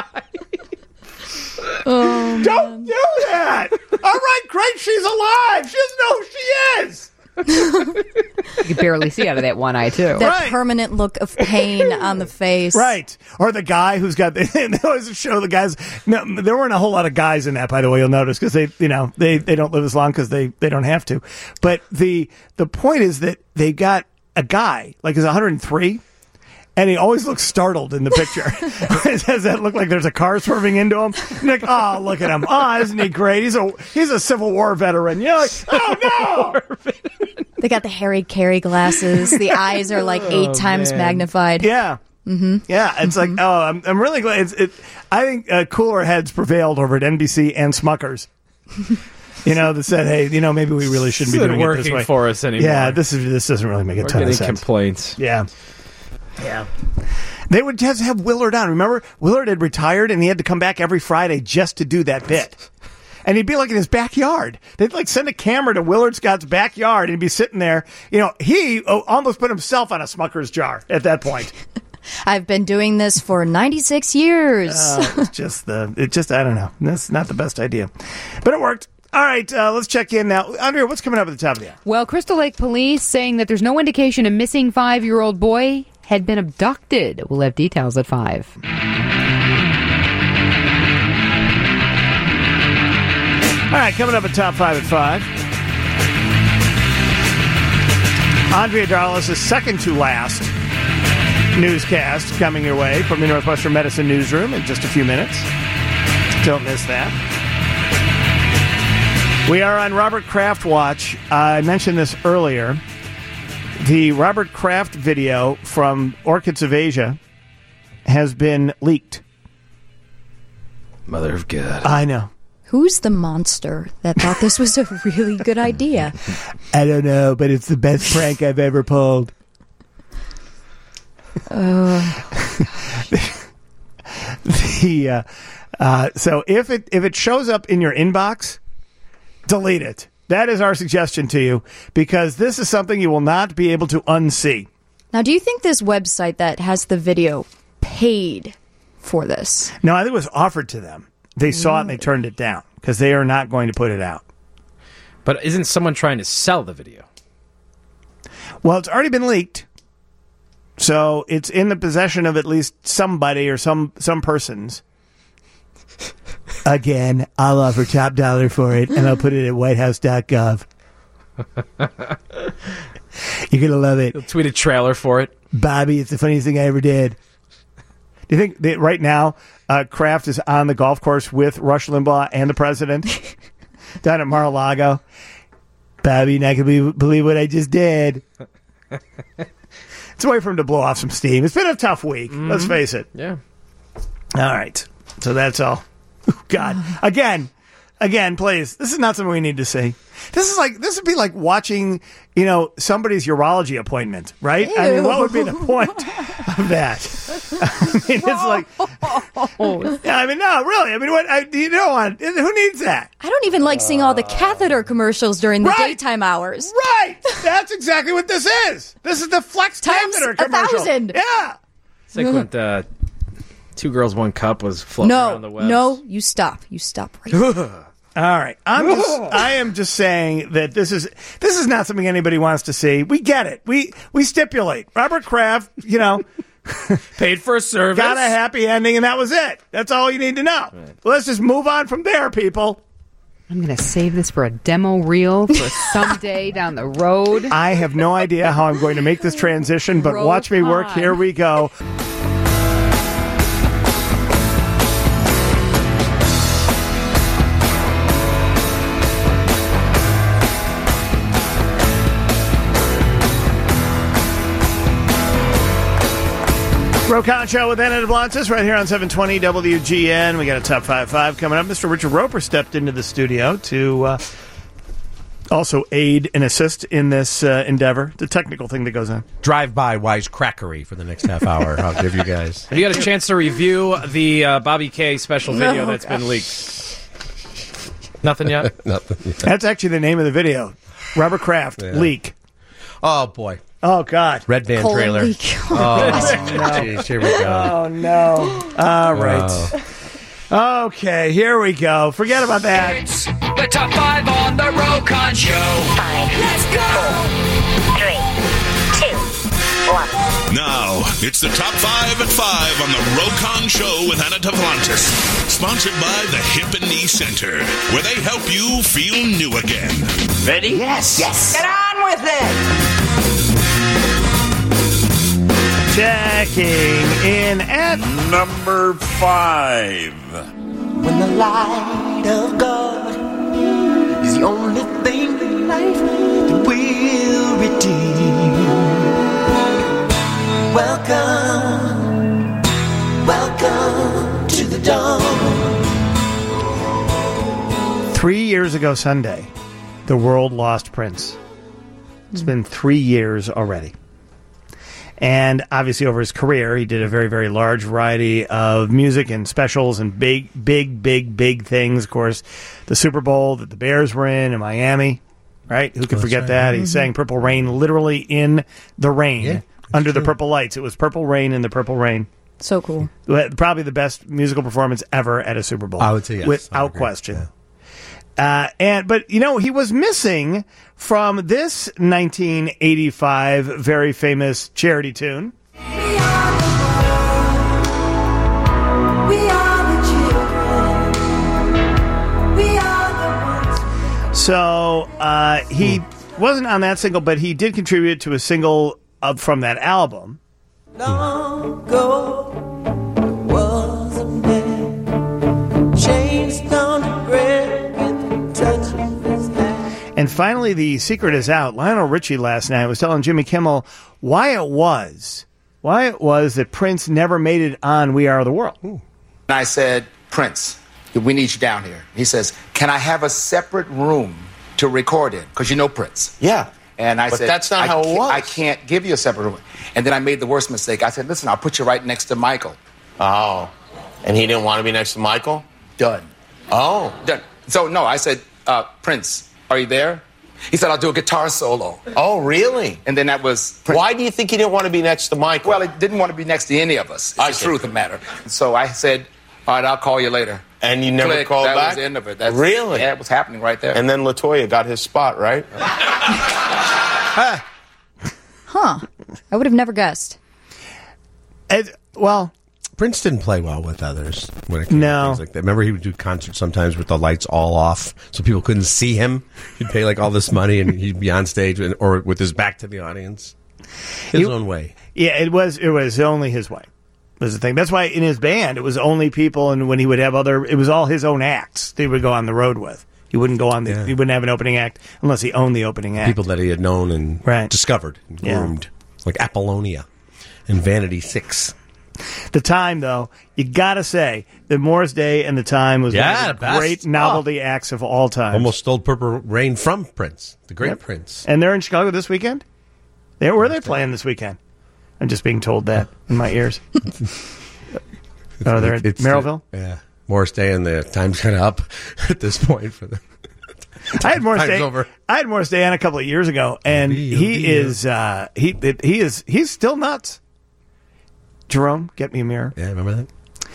[SPEAKER 3] Oh,
[SPEAKER 1] Don't do that. All right, great, she's alive. She doesn't know who she is.
[SPEAKER 2] You could barely see out of that one eye, too.
[SPEAKER 3] that
[SPEAKER 1] Right.
[SPEAKER 3] permanent look of pain on the face.
[SPEAKER 1] Right, or the guy who's got. They, they always show the guys. No, there weren't a whole lot of guys in that, by the way. You'll notice because they, you know, they, they don't live as long because they, they don't have to. But the the point is that they got a guy like he's one hundred three. And he always looks startled in the picture. Does that look like there's a car swerving into him? You're like, oh, look at him. Oh, isn't he great? He's a he's a Civil War veteran. You're like, oh, no.
[SPEAKER 3] They got the Harry Carey glasses. The eyes are like eight times
[SPEAKER 4] man.
[SPEAKER 3] magnified.
[SPEAKER 1] Yeah. Mm-hmm. Yeah, it's like, oh, I'm, I'm really glad. It's, it, I think uh, cooler heads prevailed over at N B C and Smuckers. You know, that said, hey, you know, maybe we really shouldn't be
[SPEAKER 4] This
[SPEAKER 1] doing
[SPEAKER 4] isn't
[SPEAKER 1] it this
[SPEAKER 4] working
[SPEAKER 1] way.
[SPEAKER 4] for us anymore.
[SPEAKER 1] Yeah, this is this doesn't really make a
[SPEAKER 4] We're
[SPEAKER 1] ton
[SPEAKER 4] getting
[SPEAKER 1] of sense.
[SPEAKER 4] complaints.
[SPEAKER 1] Yeah. Yeah. They would just have Willard on. Remember, Willard had retired and he had to come back every Friday just to do that bit. And he'd be like in his backyard. They'd like send a camera to Willard Scott's backyard and he'd be sitting there. You know, he oh, almost put himself on a Smucker's jar at that point.
[SPEAKER 3] I've been doing this for ninety-six years.
[SPEAKER 1] Uh, it's just the, it just, I don't know. That's not the best idea. But it worked. All right, uh, let's check in now. Andrea, what's coming up at the top of the hour?
[SPEAKER 2] Well, Crystal Lake police saying that there's no indication a missing five-year-old boy had been abducted. We'll have details at five.
[SPEAKER 1] All right, coming up at Top five at five. Andrea Darlis' second to last newscast coming your way from the Northwestern Medicine Newsroom in just a few minutes. Don't miss that. We are on Robert Kraft watch. I mentioned this earlier. The Robert Kraft video from Orchids of Asia has been leaked.
[SPEAKER 4] Mother of God.
[SPEAKER 1] I know.
[SPEAKER 3] Who's the monster that thought this was a really good idea?
[SPEAKER 1] I don't know, but it's the best prank I've ever pulled.
[SPEAKER 3] Uh.
[SPEAKER 1] the uh, uh, so if it if it shows up in your inbox, delete it. That is our suggestion to you, because this is something you will not be able to unsee.
[SPEAKER 3] Now, do you think this website that has the video paid for this?
[SPEAKER 1] No, I think it was offered to them. They saw it and they turned it down because they are not going to put it out.
[SPEAKER 4] But isn't someone trying to sell the video?
[SPEAKER 1] Well, it's already been leaked. So it's in the possession of at least somebody or some, some persons. Again, I'll offer top dollar for it, and I'll put it at white house dot gov. You're going to love it.
[SPEAKER 4] You'll tweet a trailer for it.
[SPEAKER 1] Bobby, it's the funniest thing I ever did. Do you think that right now uh, Kraft is on the golf course with Rush Limbaugh and the president down at Mar-a-Lago? Bobby, you're not going to believe what I just did. It's a way for him to blow off some steam. It's been a tough week. Mm-hmm. Let's face it.
[SPEAKER 4] Yeah.
[SPEAKER 1] All right. So that's all. God. Again. Again, please. This is not something we need to see. This is like, this would be like watching, you know, somebody's urology appointment, right?
[SPEAKER 3] Ew.
[SPEAKER 1] I mean, what would be the point of that? I mean, it's like, yeah, I mean, no, really. I mean, what, I, you don't want, who needs that?
[SPEAKER 3] I don't even like seeing all the catheter commercials during the
[SPEAKER 1] Right.
[SPEAKER 3] daytime hours.
[SPEAKER 1] Right. That's exactly what this is. This is the Flex
[SPEAKER 3] Times
[SPEAKER 1] catheter
[SPEAKER 3] a
[SPEAKER 1] commercial.
[SPEAKER 3] thousand.
[SPEAKER 1] Yeah.
[SPEAKER 4] It's like when the Two Girls, One Cup was floating around the
[SPEAKER 3] No,
[SPEAKER 4] web.
[SPEAKER 3] no, you stop. You stop right now.
[SPEAKER 1] All right. I'm just, I am just saying that this is this is not something anybody wants to see. We get it. We we stipulate. Robert Kraft, you know,
[SPEAKER 4] Paid for a service.
[SPEAKER 1] got a happy ending, and that was it. That's all you need to know. Let's just move on from there, people.
[SPEAKER 2] I'm going to save this for a demo reel for someday down the road.
[SPEAKER 1] I have no idea how I'm going to make this transition, but
[SPEAKER 2] Roll
[SPEAKER 1] watch me work.
[SPEAKER 2] Tide.
[SPEAKER 1] Here we go. Rokon Show with Anna DeBlantis right here on seven twenty W G N. We got a top five five coming up. Mister Richard Roper stepped into the studio to uh, also aid and assist in this uh, endeavor, the technical thing that goes on.
[SPEAKER 9] Drive-by wisecrackery for the next half hour. I'll give you guys.
[SPEAKER 4] Have you got a chance to review the uh, Bobby K special video
[SPEAKER 3] No,
[SPEAKER 4] that's
[SPEAKER 3] gosh.
[SPEAKER 4] been leaked? Nothing yet?
[SPEAKER 9] Nothing yet.
[SPEAKER 1] That's actually the name of the video. Robert Kraft,
[SPEAKER 9] Yeah.
[SPEAKER 1] leak.
[SPEAKER 9] Oh, boy.
[SPEAKER 1] Oh, God.
[SPEAKER 9] Red Van
[SPEAKER 3] Colon
[SPEAKER 9] trailer.
[SPEAKER 3] leak.
[SPEAKER 9] Oh, jeez. Here we go.
[SPEAKER 1] Oh, no. All right. Okay, here we go. Forget about that.
[SPEAKER 6] It's the top five on the Rokon Show. Let's go.
[SPEAKER 10] Three, two, one.
[SPEAKER 11] Now, it's the top five at five on the Rokon Show with Anna Duplantis. Sponsored by the Hip and Knee Center, where they help you feel new again.
[SPEAKER 6] Ready? Yes. Yes. Get on with it.
[SPEAKER 1] Checking in at
[SPEAKER 11] Number five.
[SPEAKER 6] When the light of God is the only thing in life that will redeem. Welcome, welcome to the dawn.
[SPEAKER 1] three years ago Sunday, the world lost Prince. It's been three years already. And obviously over his career, he did a very, very large variety of music and specials and big, big, big, big things. Of course, the Super Bowl that the Bears were in in Miami, right? Who could forget
[SPEAKER 9] right.
[SPEAKER 1] that? He
[SPEAKER 9] Mhm.
[SPEAKER 1] sang Purple Rain literally in the rain,
[SPEAKER 9] Yeah,
[SPEAKER 1] under the
[SPEAKER 9] true.
[SPEAKER 1] purple lights. It was Purple Rain in the Purple Rain.
[SPEAKER 3] So cool.
[SPEAKER 1] Probably the best musical performance ever at a Super Bowl.
[SPEAKER 9] I would say yes. I
[SPEAKER 1] Without
[SPEAKER 9] agree.
[SPEAKER 1] question.
[SPEAKER 9] Yeah.
[SPEAKER 1] Uh, and but you know he was missing from this nineteen eighty-five very famous charity tune. So uh, he wasn't on that single, but he did contribute to a single up from that album.
[SPEAKER 6] Long ago, there was a man, changed down to bread with the touch of his hand.
[SPEAKER 1] And finally, the secret is out. Lionel Richie last night was telling Jimmy Kimmel why it was, why it was that Prince never made it on We Are the World.
[SPEAKER 12] And I said, Prince, we need you down here. He says, can I have a separate room to record in? Because you know Prince.
[SPEAKER 13] Yeah.
[SPEAKER 12] And I
[SPEAKER 13] But
[SPEAKER 12] said,
[SPEAKER 13] that's not
[SPEAKER 12] I
[SPEAKER 13] how it
[SPEAKER 12] can't-
[SPEAKER 13] was.
[SPEAKER 12] I can't give you a separate room. And then I made the worst mistake. I said, listen, I'll put you right next to Michael.
[SPEAKER 13] Oh. And he didn't want to be next to Michael?
[SPEAKER 12] Done.
[SPEAKER 13] Oh.
[SPEAKER 12] Done. So, no, I said, uh, Prince, are you there? He said, I'll do a guitar solo.
[SPEAKER 13] Oh, really?
[SPEAKER 12] And then that was... Prince.
[SPEAKER 13] Why do you think he didn't want to be next to Michael?
[SPEAKER 12] Well, he didn't want to be next to any of us. It's
[SPEAKER 13] I
[SPEAKER 12] the
[SPEAKER 13] see.
[SPEAKER 12] truth of the matter. So I said, all right, I'll call you later.
[SPEAKER 13] And you never
[SPEAKER 12] Click.
[SPEAKER 13] called
[SPEAKER 12] that
[SPEAKER 13] back?
[SPEAKER 12] That was the end of it. That's,
[SPEAKER 13] Really?
[SPEAKER 12] Yeah, it was happening right there.
[SPEAKER 13] And then LaToya got his spot, right?
[SPEAKER 3] Huh. I would have never guessed.
[SPEAKER 1] And, well,
[SPEAKER 9] Prince didn't play well with others when it came
[SPEAKER 1] No.
[SPEAKER 9] to things like that. Remember, he would do concerts sometimes with the lights all off, so people couldn't see him. He'd pay like all this money, and he'd be on stage and, or with his back to the audience, his
[SPEAKER 1] You-
[SPEAKER 9] own way.
[SPEAKER 1] Yeah, it was it was only his way. Was the thing. That's why in his band it was only people, and when he would have other, it was all his own acts they would go on the road with. He wouldn't go on the,
[SPEAKER 9] Yeah.
[SPEAKER 1] he wouldn't have an opening act unless he owned the opening act.
[SPEAKER 9] People that he had known and
[SPEAKER 1] Right.
[SPEAKER 9] discovered and
[SPEAKER 1] Yeah.
[SPEAKER 9] groomed, like Apollonia and Vanity Six.
[SPEAKER 1] The Time, though, you gotta say that Morris Day and The Time was
[SPEAKER 9] Yeah,
[SPEAKER 1] one
[SPEAKER 9] the
[SPEAKER 1] of the
[SPEAKER 9] best.
[SPEAKER 1] great novelty acts of all time.
[SPEAKER 9] Almost stole Purple Rain from Prince, the great
[SPEAKER 1] Yep.
[SPEAKER 9] Prince.
[SPEAKER 1] And they're in Chicago this weekend. They where are they playing this weekend? I'm just being told that in my ears. Oh, they're at
[SPEAKER 9] It's
[SPEAKER 1] Merrillville.
[SPEAKER 9] the- yeah, Morris Day and the time's kind of up at this point for them.
[SPEAKER 1] I had Morris
[SPEAKER 9] Time's
[SPEAKER 1] Day.
[SPEAKER 9] over.
[SPEAKER 1] I had Morris Day on a couple of years ago, and
[SPEAKER 9] Be-
[SPEAKER 1] he
[SPEAKER 9] be-
[SPEAKER 1] is uh, he it- he is he's still nuts. Jerome, get me a mirror.
[SPEAKER 9] Yeah, remember that?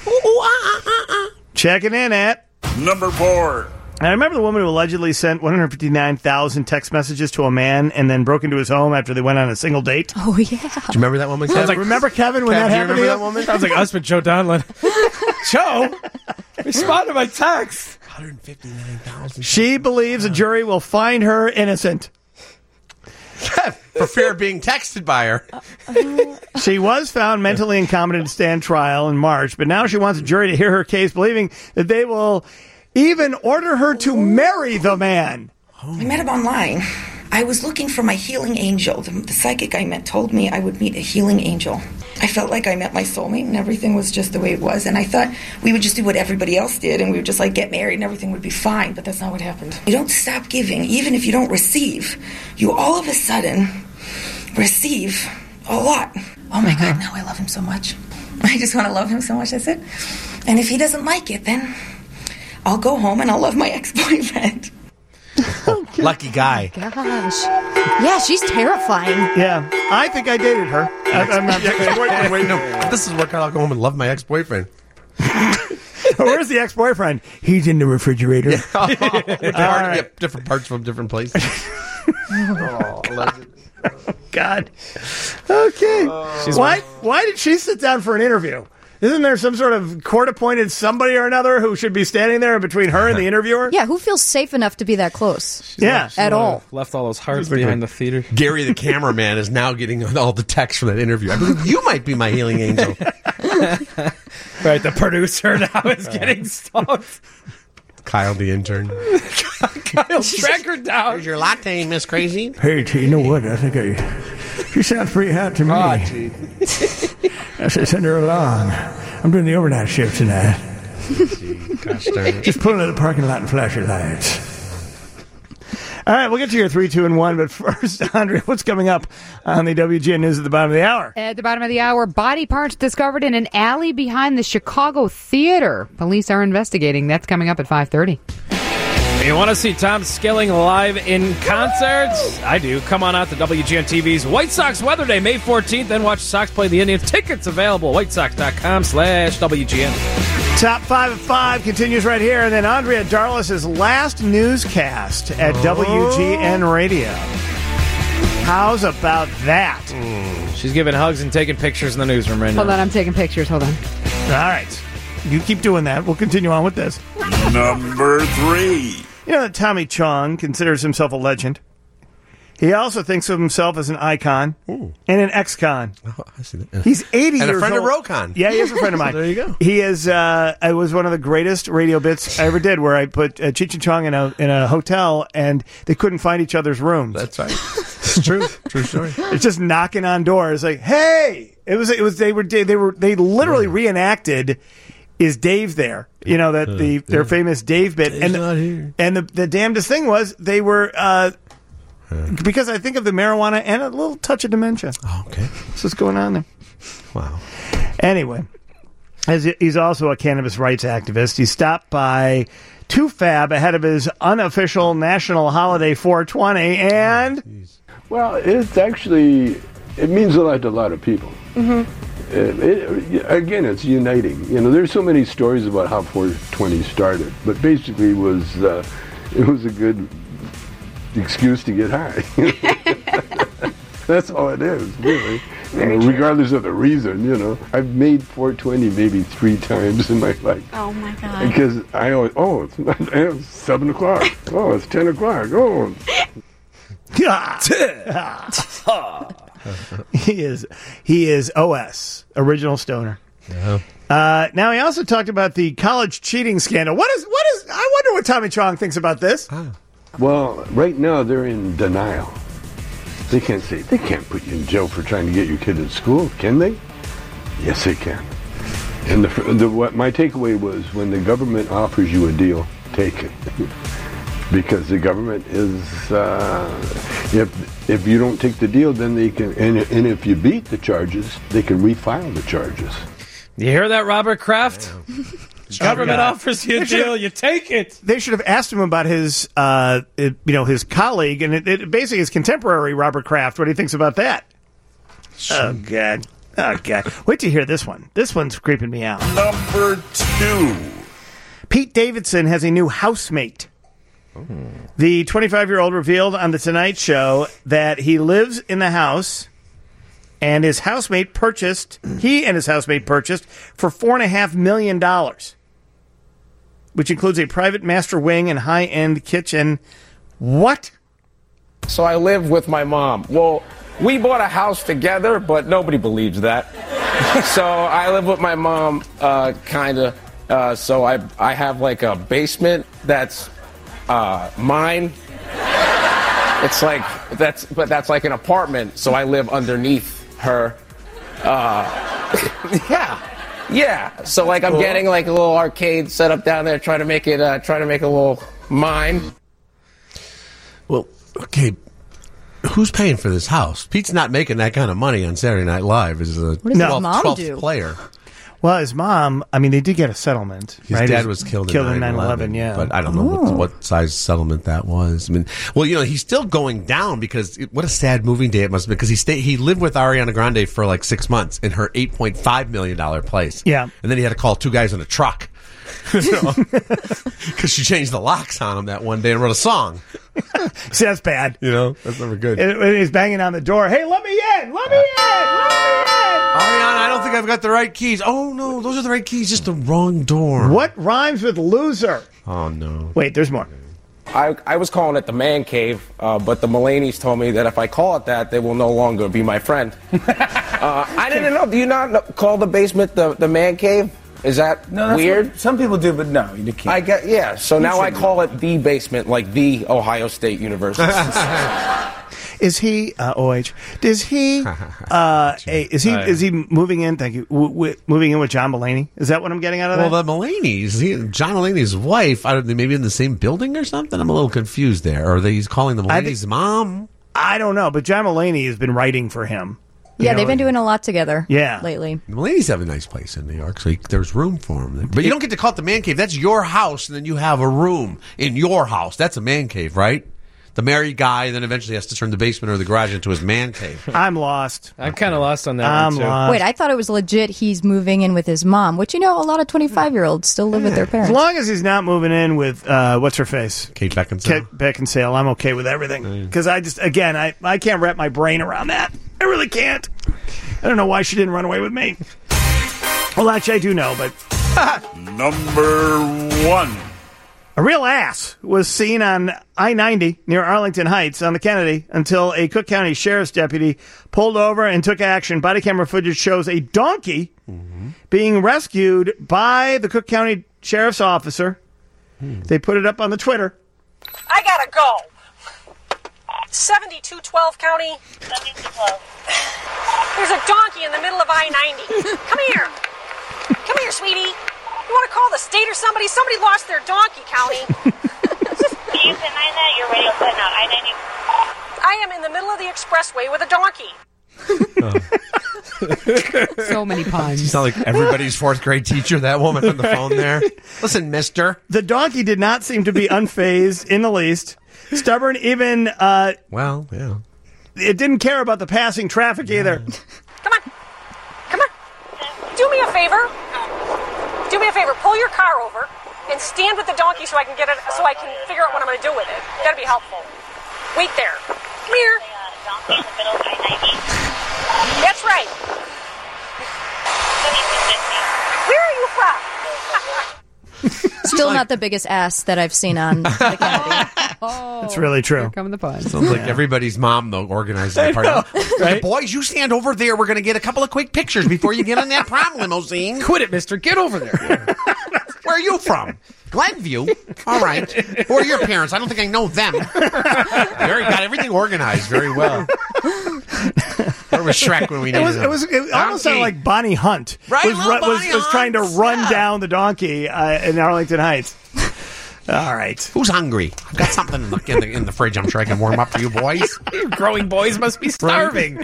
[SPEAKER 1] Checking in at
[SPEAKER 11] Number four.
[SPEAKER 1] I remember the woman who allegedly sent one hundred fifty-nine thousand text messages to a man and then broke into his home after they went on a single date.
[SPEAKER 3] Oh, yeah.
[SPEAKER 9] Do you remember that woman?
[SPEAKER 1] Sounds
[SPEAKER 9] Kev?
[SPEAKER 1] like, remember, Kevin, when
[SPEAKER 4] Kev,
[SPEAKER 1] that
[SPEAKER 4] do you
[SPEAKER 1] happened to
[SPEAKER 4] remember
[SPEAKER 1] you?
[SPEAKER 4] that woman? Sounds like us with Joe Donlin. Joe, respond to my text.
[SPEAKER 9] one hundred fifty-nine thousand.
[SPEAKER 1] She believes a jury will find her innocent.
[SPEAKER 9] For fear of being texted by her.
[SPEAKER 1] She was found mentally incompetent to stand trial in March, but now she wants a jury to hear her case, believing that they will even order her to marry the man.
[SPEAKER 14] I met him online. I was looking for my healing angel. The, the psychic I met told me I would meet a healing angel. I felt like I met my soulmate and everything was just the way it was. And I thought we would just do what everybody else did and we would just like get married and everything would be fine. But that's not what happened. You don't stop giving, even if you don't receive. You all of a sudden receive a lot. Oh my God, now I love him so much. I just want to love him so much, that's it. And if he doesn't like it, then I'll go home and I'll love my ex-boyfriend.
[SPEAKER 9] Lucky guy.
[SPEAKER 3] Gosh. Yeah, she's terrifying.
[SPEAKER 1] Yeah, I think I dated her. I, I'm not.
[SPEAKER 9] Wait, wait, no. This is working. I'll go home and love my ex-boyfriend.
[SPEAKER 1] Where's the ex-boyfriend? He's in the refrigerator.
[SPEAKER 9] Part-
[SPEAKER 1] right.
[SPEAKER 9] yeah, different parts from different places.
[SPEAKER 12] Oh, legend.
[SPEAKER 1] God. Okay.
[SPEAKER 4] She's
[SPEAKER 1] why? Why did she sit down for an interview? Isn't there some sort of court-appointed somebody or another who should be standing there between her and the interviewer?
[SPEAKER 3] Yeah, who feels safe enough to be that close?
[SPEAKER 1] Yeah.
[SPEAKER 3] At all.
[SPEAKER 4] Left all those hearts behind the theater.
[SPEAKER 9] Gary, the cameraman, is now getting all the text from that interview. I believe you might be my healing angel.
[SPEAKER 4] Right, the producer now is getting stalked.
[SPEAKER 9] Kyle, the intern.
[SPEAKER 4] Kyle, track her down.
[SPEAKER 9] Here's your latte, Miss Crazy.
[SPEAKER 1] Hey, you know what? I think I. She sounds pretty hot to me.
[SPEAKER 12] Oh, gee.
[SPEAKER 1] I should send her along. I'm doing the overnight shift tonight.
[SPEAKER 9] Gosh darn it.
[SPEAKER 1] Just pulling in the parking lot and flash your lights. All right, we'll get to your three, two, and one. But first, Andrea, what's coming up on the W G N News at the bottom of the hour?
[SPEAKER 2] At the bottom of the hour, body parts discovered in an alley behind the Chicago Theater. Police are investigating. That's coming up at five thirty.
[SPEAKER 4] You want to see Tom Skilling live in concert? I do. Come on out to W G N T V's White Sox Weather Day, May fourteenth. Then watch the Sox play the Indians. Tickets available, whitesox.com slash WGN.
[SPEAKER 1] Top five of five continues right here. And then Andrea Darlis' last newscast at
[SPEAKER 4] Oh.
[SPEAKER 1] W G N Radio. How's about that?
[SPEAKER 4] She's giving hugs and taking pictures in the newsroom right
[SPEAKER 2] Hold
[SPEAKER 4] now.
[SPEAKER 2] on, I'm taking pictures. Hold on.
[SPEAKER 1] All right. You keep doing that. We'll continue on with this.
[SPEAKER 11] Number three.
[SPEAKER 1] You know that Tommy Chong considers himself a legend. He also thinks of himself as an icon
[SPEAKER 9] Ooh.
[SPEAKER 1] and an ex-con.
[SPEAKER 9] Oh, I see that.
[SPEAKER 1] He's eighty
[SPEAKER 9] and
[SPEAKER 1] years
[SPEAKER 9] a friend
[SPEAKER 1] old.
[SPEAKER 9] of Rokon.
[SPEAKER 1] Yeah, he is a friend of mine.
[SPEAKER 9] There you go.
[SPEAKER 1] He is. Uh, it was one of the greatest radio bits I ever did, where I put uh, Cheech and Chong in a in a hotel, and they couldn't find each other's rooms.
[SPEAKER 9] That's right. It's true. True story.
[SPEAKER 1] It's just knocking on doors, like, "Hey!" It was. It was. They were. They were. They literally reenacted. Is Dave there? You know that the
[SPEAKER 9] Uh,
[SPEAKER 1] their
[SPEAKER 9] yeah.
[SPEAKER 1] famous Dave bit,
[SPEAKER 9] Dave's
[SPEAKER 1] and
[SPEAKER 9] not here.
[SPEAKER 1] and the the damnedest thing was they were. Uh, Because I think of the marijuana and a little touch of dementia.
[SPEAKER 9] Oh, okay.
[SPEAKER 1] That's what's going on there.
[SPEAKER 9] Wow.
[SPEAKER 1] Anyway, as he- he's also a cannabis rights activist. He stopped by two Fab ahead of his unofficial national holiday four twenty, and
[SPEAKER 15] Well, it's actually, it means a lot to a lot of people.
[SPEAKER 16] Mm-hmm.
[SPEAKER 15] It, it, again, it's uniting. You know, there's so many stories about how four twenty started, but basically it was, uh, it was a good excuse to get high. That's all it is, really. You know, regardless of the reason, you know. I've made four twenty maybe three times in my life.
[SPEAKER 16] Oh, my God.
[SPEAKER 15] Because I always, oh, it's, not, it's seven o'clock. Oh, it's ten o'clock. Oh.
[SPEAKER 1] he is he is O S, original stoner.
[SPEAKER 9] Yeah.
[SPEAKER 1] Uh, now he also talked about the college cheating scandal. What is what is? I wonder what Tommy Chong thinks about this.
[SPEAKER 15] Well, right now they're in denial. They can't say, they can't put you in jail for trying to get your kid in school, can they? Yes, they can. And the, the what my takeaway was, when the government offers you a deal, take it. Because the government is, uh, if if you don't take the deal, then they can, and, and if you beat the charges, they can refile the charges.
[SPEAKER 4] You hear that, Robert Kraft? Government
[SPEAKER 1] yeah.
[SPEAKER 4] offers you a
[SPEAKER 1] They should've-
[SPEAKER 4] deal, you take it.
[SPEAKER 1] They should have asked him about his, uh, it- you know, his colleague and it, it, basically his contemporary, Robert Kraft. What he thinks about that? Oh God, oh God! Wait to hear this one. This one's creeping me out.
[SPEAKER 11] Number two.
[SPEAKER 1] Pete Davidson has a new housemate. The twenty-five-year-old revealed on The Tonight Show that he lives in the house, and his housemate purchased, he and his housemate purchased for four and a half million dollars, which includes a private master wing and high-end kitchen. What?
[SPEAKER 17] So I live with my mom. Well, we bought a house together, but nobody believes that. So I live with my mom, uh, kind of. Uh, so I I have like a basement that's uh, mine. It's like that's but that's like an apartment. So I live underneath her. Uh, yeah, yeah. So like I'm
[SPEAKER 9] Cool.
[SPEAKER 17] getting like a little arcade set up down there, trying to make it uh, trying to make it a little mine.
[SPEAKER 9] Well, okay. Who's paying for this house? Pete's not making that kind of money on Saturday Night Live as a
[SPEAKER 1] What does his
[SPEAKER 9] twelfth,
[SPEAKER 1] mom
[SPEAKER 9] twelfth
[SPEAKER 1] do?
[SPEAKER 9] player.
[SPEAKER 1] Well, his mom, I mean, they did get a settlement.
[SPEAKER 9] His
[SPEAKER 1] right?
[SPEAKER 9] dad
[SPEAKER 1] His-
[SPEAKER 9] was killed,
[SPEAKER 1] killed
[SPEAKER 9] in
[SPEAKER 1] in
[SPEAKER 9] nine eleven,
[SPEAKER 1] yeah.
[SPEAKER 9] but I don't know what, what size settlement that was. I mean, well, you know, he's still going down because it, what a sad moving day it must have been because he stayed, he lived with Ariana Grande for like six months in her eight point five million dollar place.
[SPEAKER 1] Yeah,
[SPEAKER 9] and then he had to call two guys in a truck because she changed the locks on him that one day and wrote a song.
[SPEAKER 1] See, that's bad.
[SPEAKER 9] You know, that's never good.
[SPEAKER 1] And when he's banging on the door, hey, let me in! Let me in! Let me in!
[SPEAKER 9] Ariana, I don't think I've got the right keys. Oh no, those are the right keys, just the wrong door.
[SPEAKER 1] What rhymes with loser?
[SPEAKER 9] Oh no.
[SPEAKER 1] Wait, there's more.
[SPEAKER 17] I, I was calling it the man cave, uh, but the Mulaney's told me that if I call it that, they will no longer be my friend. uh, I didn't know. Do you not know, call the basement the, the man cave? Is that
[SPEAKER 18] No, that's
[SPEAKER 17] weird?
[SPEAKER 18] what- some people do, but no, you can't.
[SPEAKER 17] I get yeah. So
[SPEAKER 18] You
[SPEAKER 17] now I
[SPEAKER 18] shouldn't.
[SPEAKER 17] call it the basement, like the Ohio State University.
[SPEAKER 1] Is he uh, O H? Does he? Uh, a, is he?
[SPEAKER 9] Uh,
[SPEAKER 1] Is he moving in? Thank you. W- w- moving in with John Mulaney? Is that what I'm getting out of
[SPEAKER 9] Well,
[SPEAKER 1] that?
[SPEAKER 9] the Mulaney's, he, John Mulaney's wife, I don't, they maybe in the same building or something? I'm a little confused there. Or are they, he's calling the
[SPEAKER 1] I
[SPEAKER 9] Mulaney's mom?
[SPEAKER 1] I don't know, but John Mulaney has been writing for him. You
[SPEAKER 3] Yeah,
[SPEAKER 1] know,
[SPEAKER 3] they've been doing a lot together.
[SPEAKER 1] Yeah.
[SPEAKER 3] lately.
[SPEAKER 9] The Mulaney's have a nice place in New York, so he, there's room for him. But you don't get to call it the man cave. That's your house, and then you have a room in your house. That's a man cave, right? The married guy then eventually has to turn the basement or the garage into his man cave.
[SPEAKER 1] I'm lost.
[SPEAKER 4] I'm kind of lost on that
[SPEAKER 1] I'm
[SPEAKER 4] one, too.
[SPEAKER 1] lost.
[SPEAKER 3] Wait, I thought it was legit he's moving in with his mom, which, you know, a lot of twenty-five-year-olds still live with their
[SPEAKER 1] As
[SPEAKER 3] parents.
[SPEAKER 1] long as he's not moving in with uh, what's her face,
[SPEAKER 9] Kate Beckinsale.
[SPEAKER 1] Kate Beckinsale, I'm okay with everything. Because I just, again, I, I can't wrap my brain around that. I really can't. I don't know why she didn't run away with me. Well, actually, I do know, but
[SPEAKER 11] Number one.
[SPEAKER 1] A real ass was seen on I ninety near Arlington Heights on the Kennedy until a Cook County Sheriff's deputy pulled over and took action. Body camera footage shows a donkey mm-hmm. being rescued by the Cook County Sheriff's officer. Mm. They put it up on the Twitter.
[SPEAKER 16] I gotta go. seventy-two twelve County. seventy-two twelve. There's a donkey in the middle of I ninety. Come here. Come here, sweetie. You want to call the state or somebody? Somebody lost their donkey, County.
[SPEAKER 10] Can you deny that? Your radio cutting out. I ninety.
[SPEAKER 16] I am in the middle of the expressway with a donkey.
[SPEAKER 9] Oh.
[SPEAKER 2] So many puns.
[SPEAKER 9] She's not like everybody's fourth grade teacher, that woman on the phone there. Listen, mister.
[SPEAKER 1] The donkey did not seem to be unfazed in the least. Stubborn, even... Uh,
[SPEAKER 9] well, yeah.
[SPEAKER 1] It didn't care about the passing traffic yeah. either.
[SPEAKER 16] Come on. Come on. Do me a favor. Do me a favor. Pull your car over and stand with the donkey so I can get it, so I can figure out what I'm going to do with it. That'd be helpful. Wait there. Come here.
[SPEAKER 10] Donkey in the middle of I ninety.
[SPEAKER 16] That's right. Where are you from?
[SPEAKER 3] Still like, not the biggest ass that I've seen on the Kennedy.
[SPEAKER 1] Oh, that's really true.
[SPEAKER 2] Here come the puns.
[SPEAKER 9] Sounds like everybody's mom, though, organizing the party.
[SPEAKER 1] Know, right?
[SPEAKER 9] Boys, you stand over there. We're going to get a couple of quick pictures before you get on that prom limousine.
[SPEAKER 4] Quit it, mister. Get over there.
[SPEAKER 9] Where are you from? Glenview. All right. Who are your parents? I don't think I know them. Very got everything organized very well. Where was Shrek when we needed
[SPEAKER 1] it was,
[SPEAKER 9] him?
[SPEAKER 1] It was. It almost sounded like Bonnie Hunt.
[SPEAKER 9] Right,
[SPEAKER 1] was,
[SPEAKER 9] Bonnie
[SPEAKER 1] was, was trying to run
[SPEAKER 9] yeah.
[SPEAKER 1] down the donkey uh, in Arlington Heights. All right.
[SPEAKER 9] Who's hungry? I've got something in the, in the, in the fridge I'm sure I can warm up for you boys.
[SPEAKER 4] You growing boys must be starving.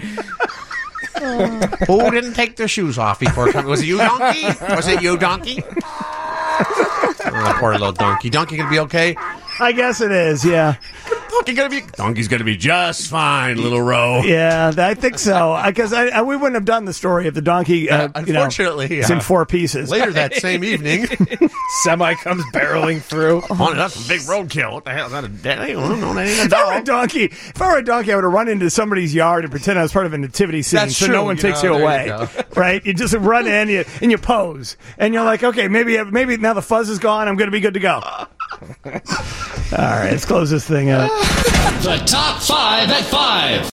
[SPEAKER 9] Who didn't take their shoes off before coming? Was it you, donkey? Was it you, donkey? Oh, poor little donkey. Donkey gonna be okay?
[SPEAKER 1] I guess it is, yeah.
[SPEAKER 9] Donkey gonna be Donkey's gonna be just fine, little Roe.
[SPEAKER 1] Yeah, I think so. Because I, I, we wouldn't have done the story if the donkey, uh,
[SPEAKER 9] uh,
[SPEAKER 1] you know,
[SPEAKER 9] unfortunately,
[SPEAKER 1] it's
[SPEAKER 9] yeah.
[SPEAKER 1] in four pieces.
[SPEAKER 9] Later that same evening,
[SPEAKER 4] semi comes barreling through.
[SPEAKER 9] Oh, that's a big roadkill. What the hell is that? A, that ain't, no, that ain't a
[SPEAKER 1] if I were a
[SPEAKER 9] dog.
[SPEAKER 1] donkey, if I were a donkey, I would have run into somebody's yard and pretend I was part of a nativity scene,
[SPEAKER 9] That's
[SPEAKER 1] so
[SPEAKER 9] true,
[SPEAKER 1] no one
[SPEAKER 9] you
[SPEAKER 1] takes
[SPEAKER 9] know,
[SPEAKER 1] you
[SPEAKER 9] there
[SPEAKER 1] away.
[SPEAKER 9] you go.
[SPEAKER 1] Right? You just run in you, and you pose, and you're like, okay, maybe maybe now the fuzz is gone. I'm going to be good to go. All right, let's close this thing out.
[SPEAKER 18] The top five at five.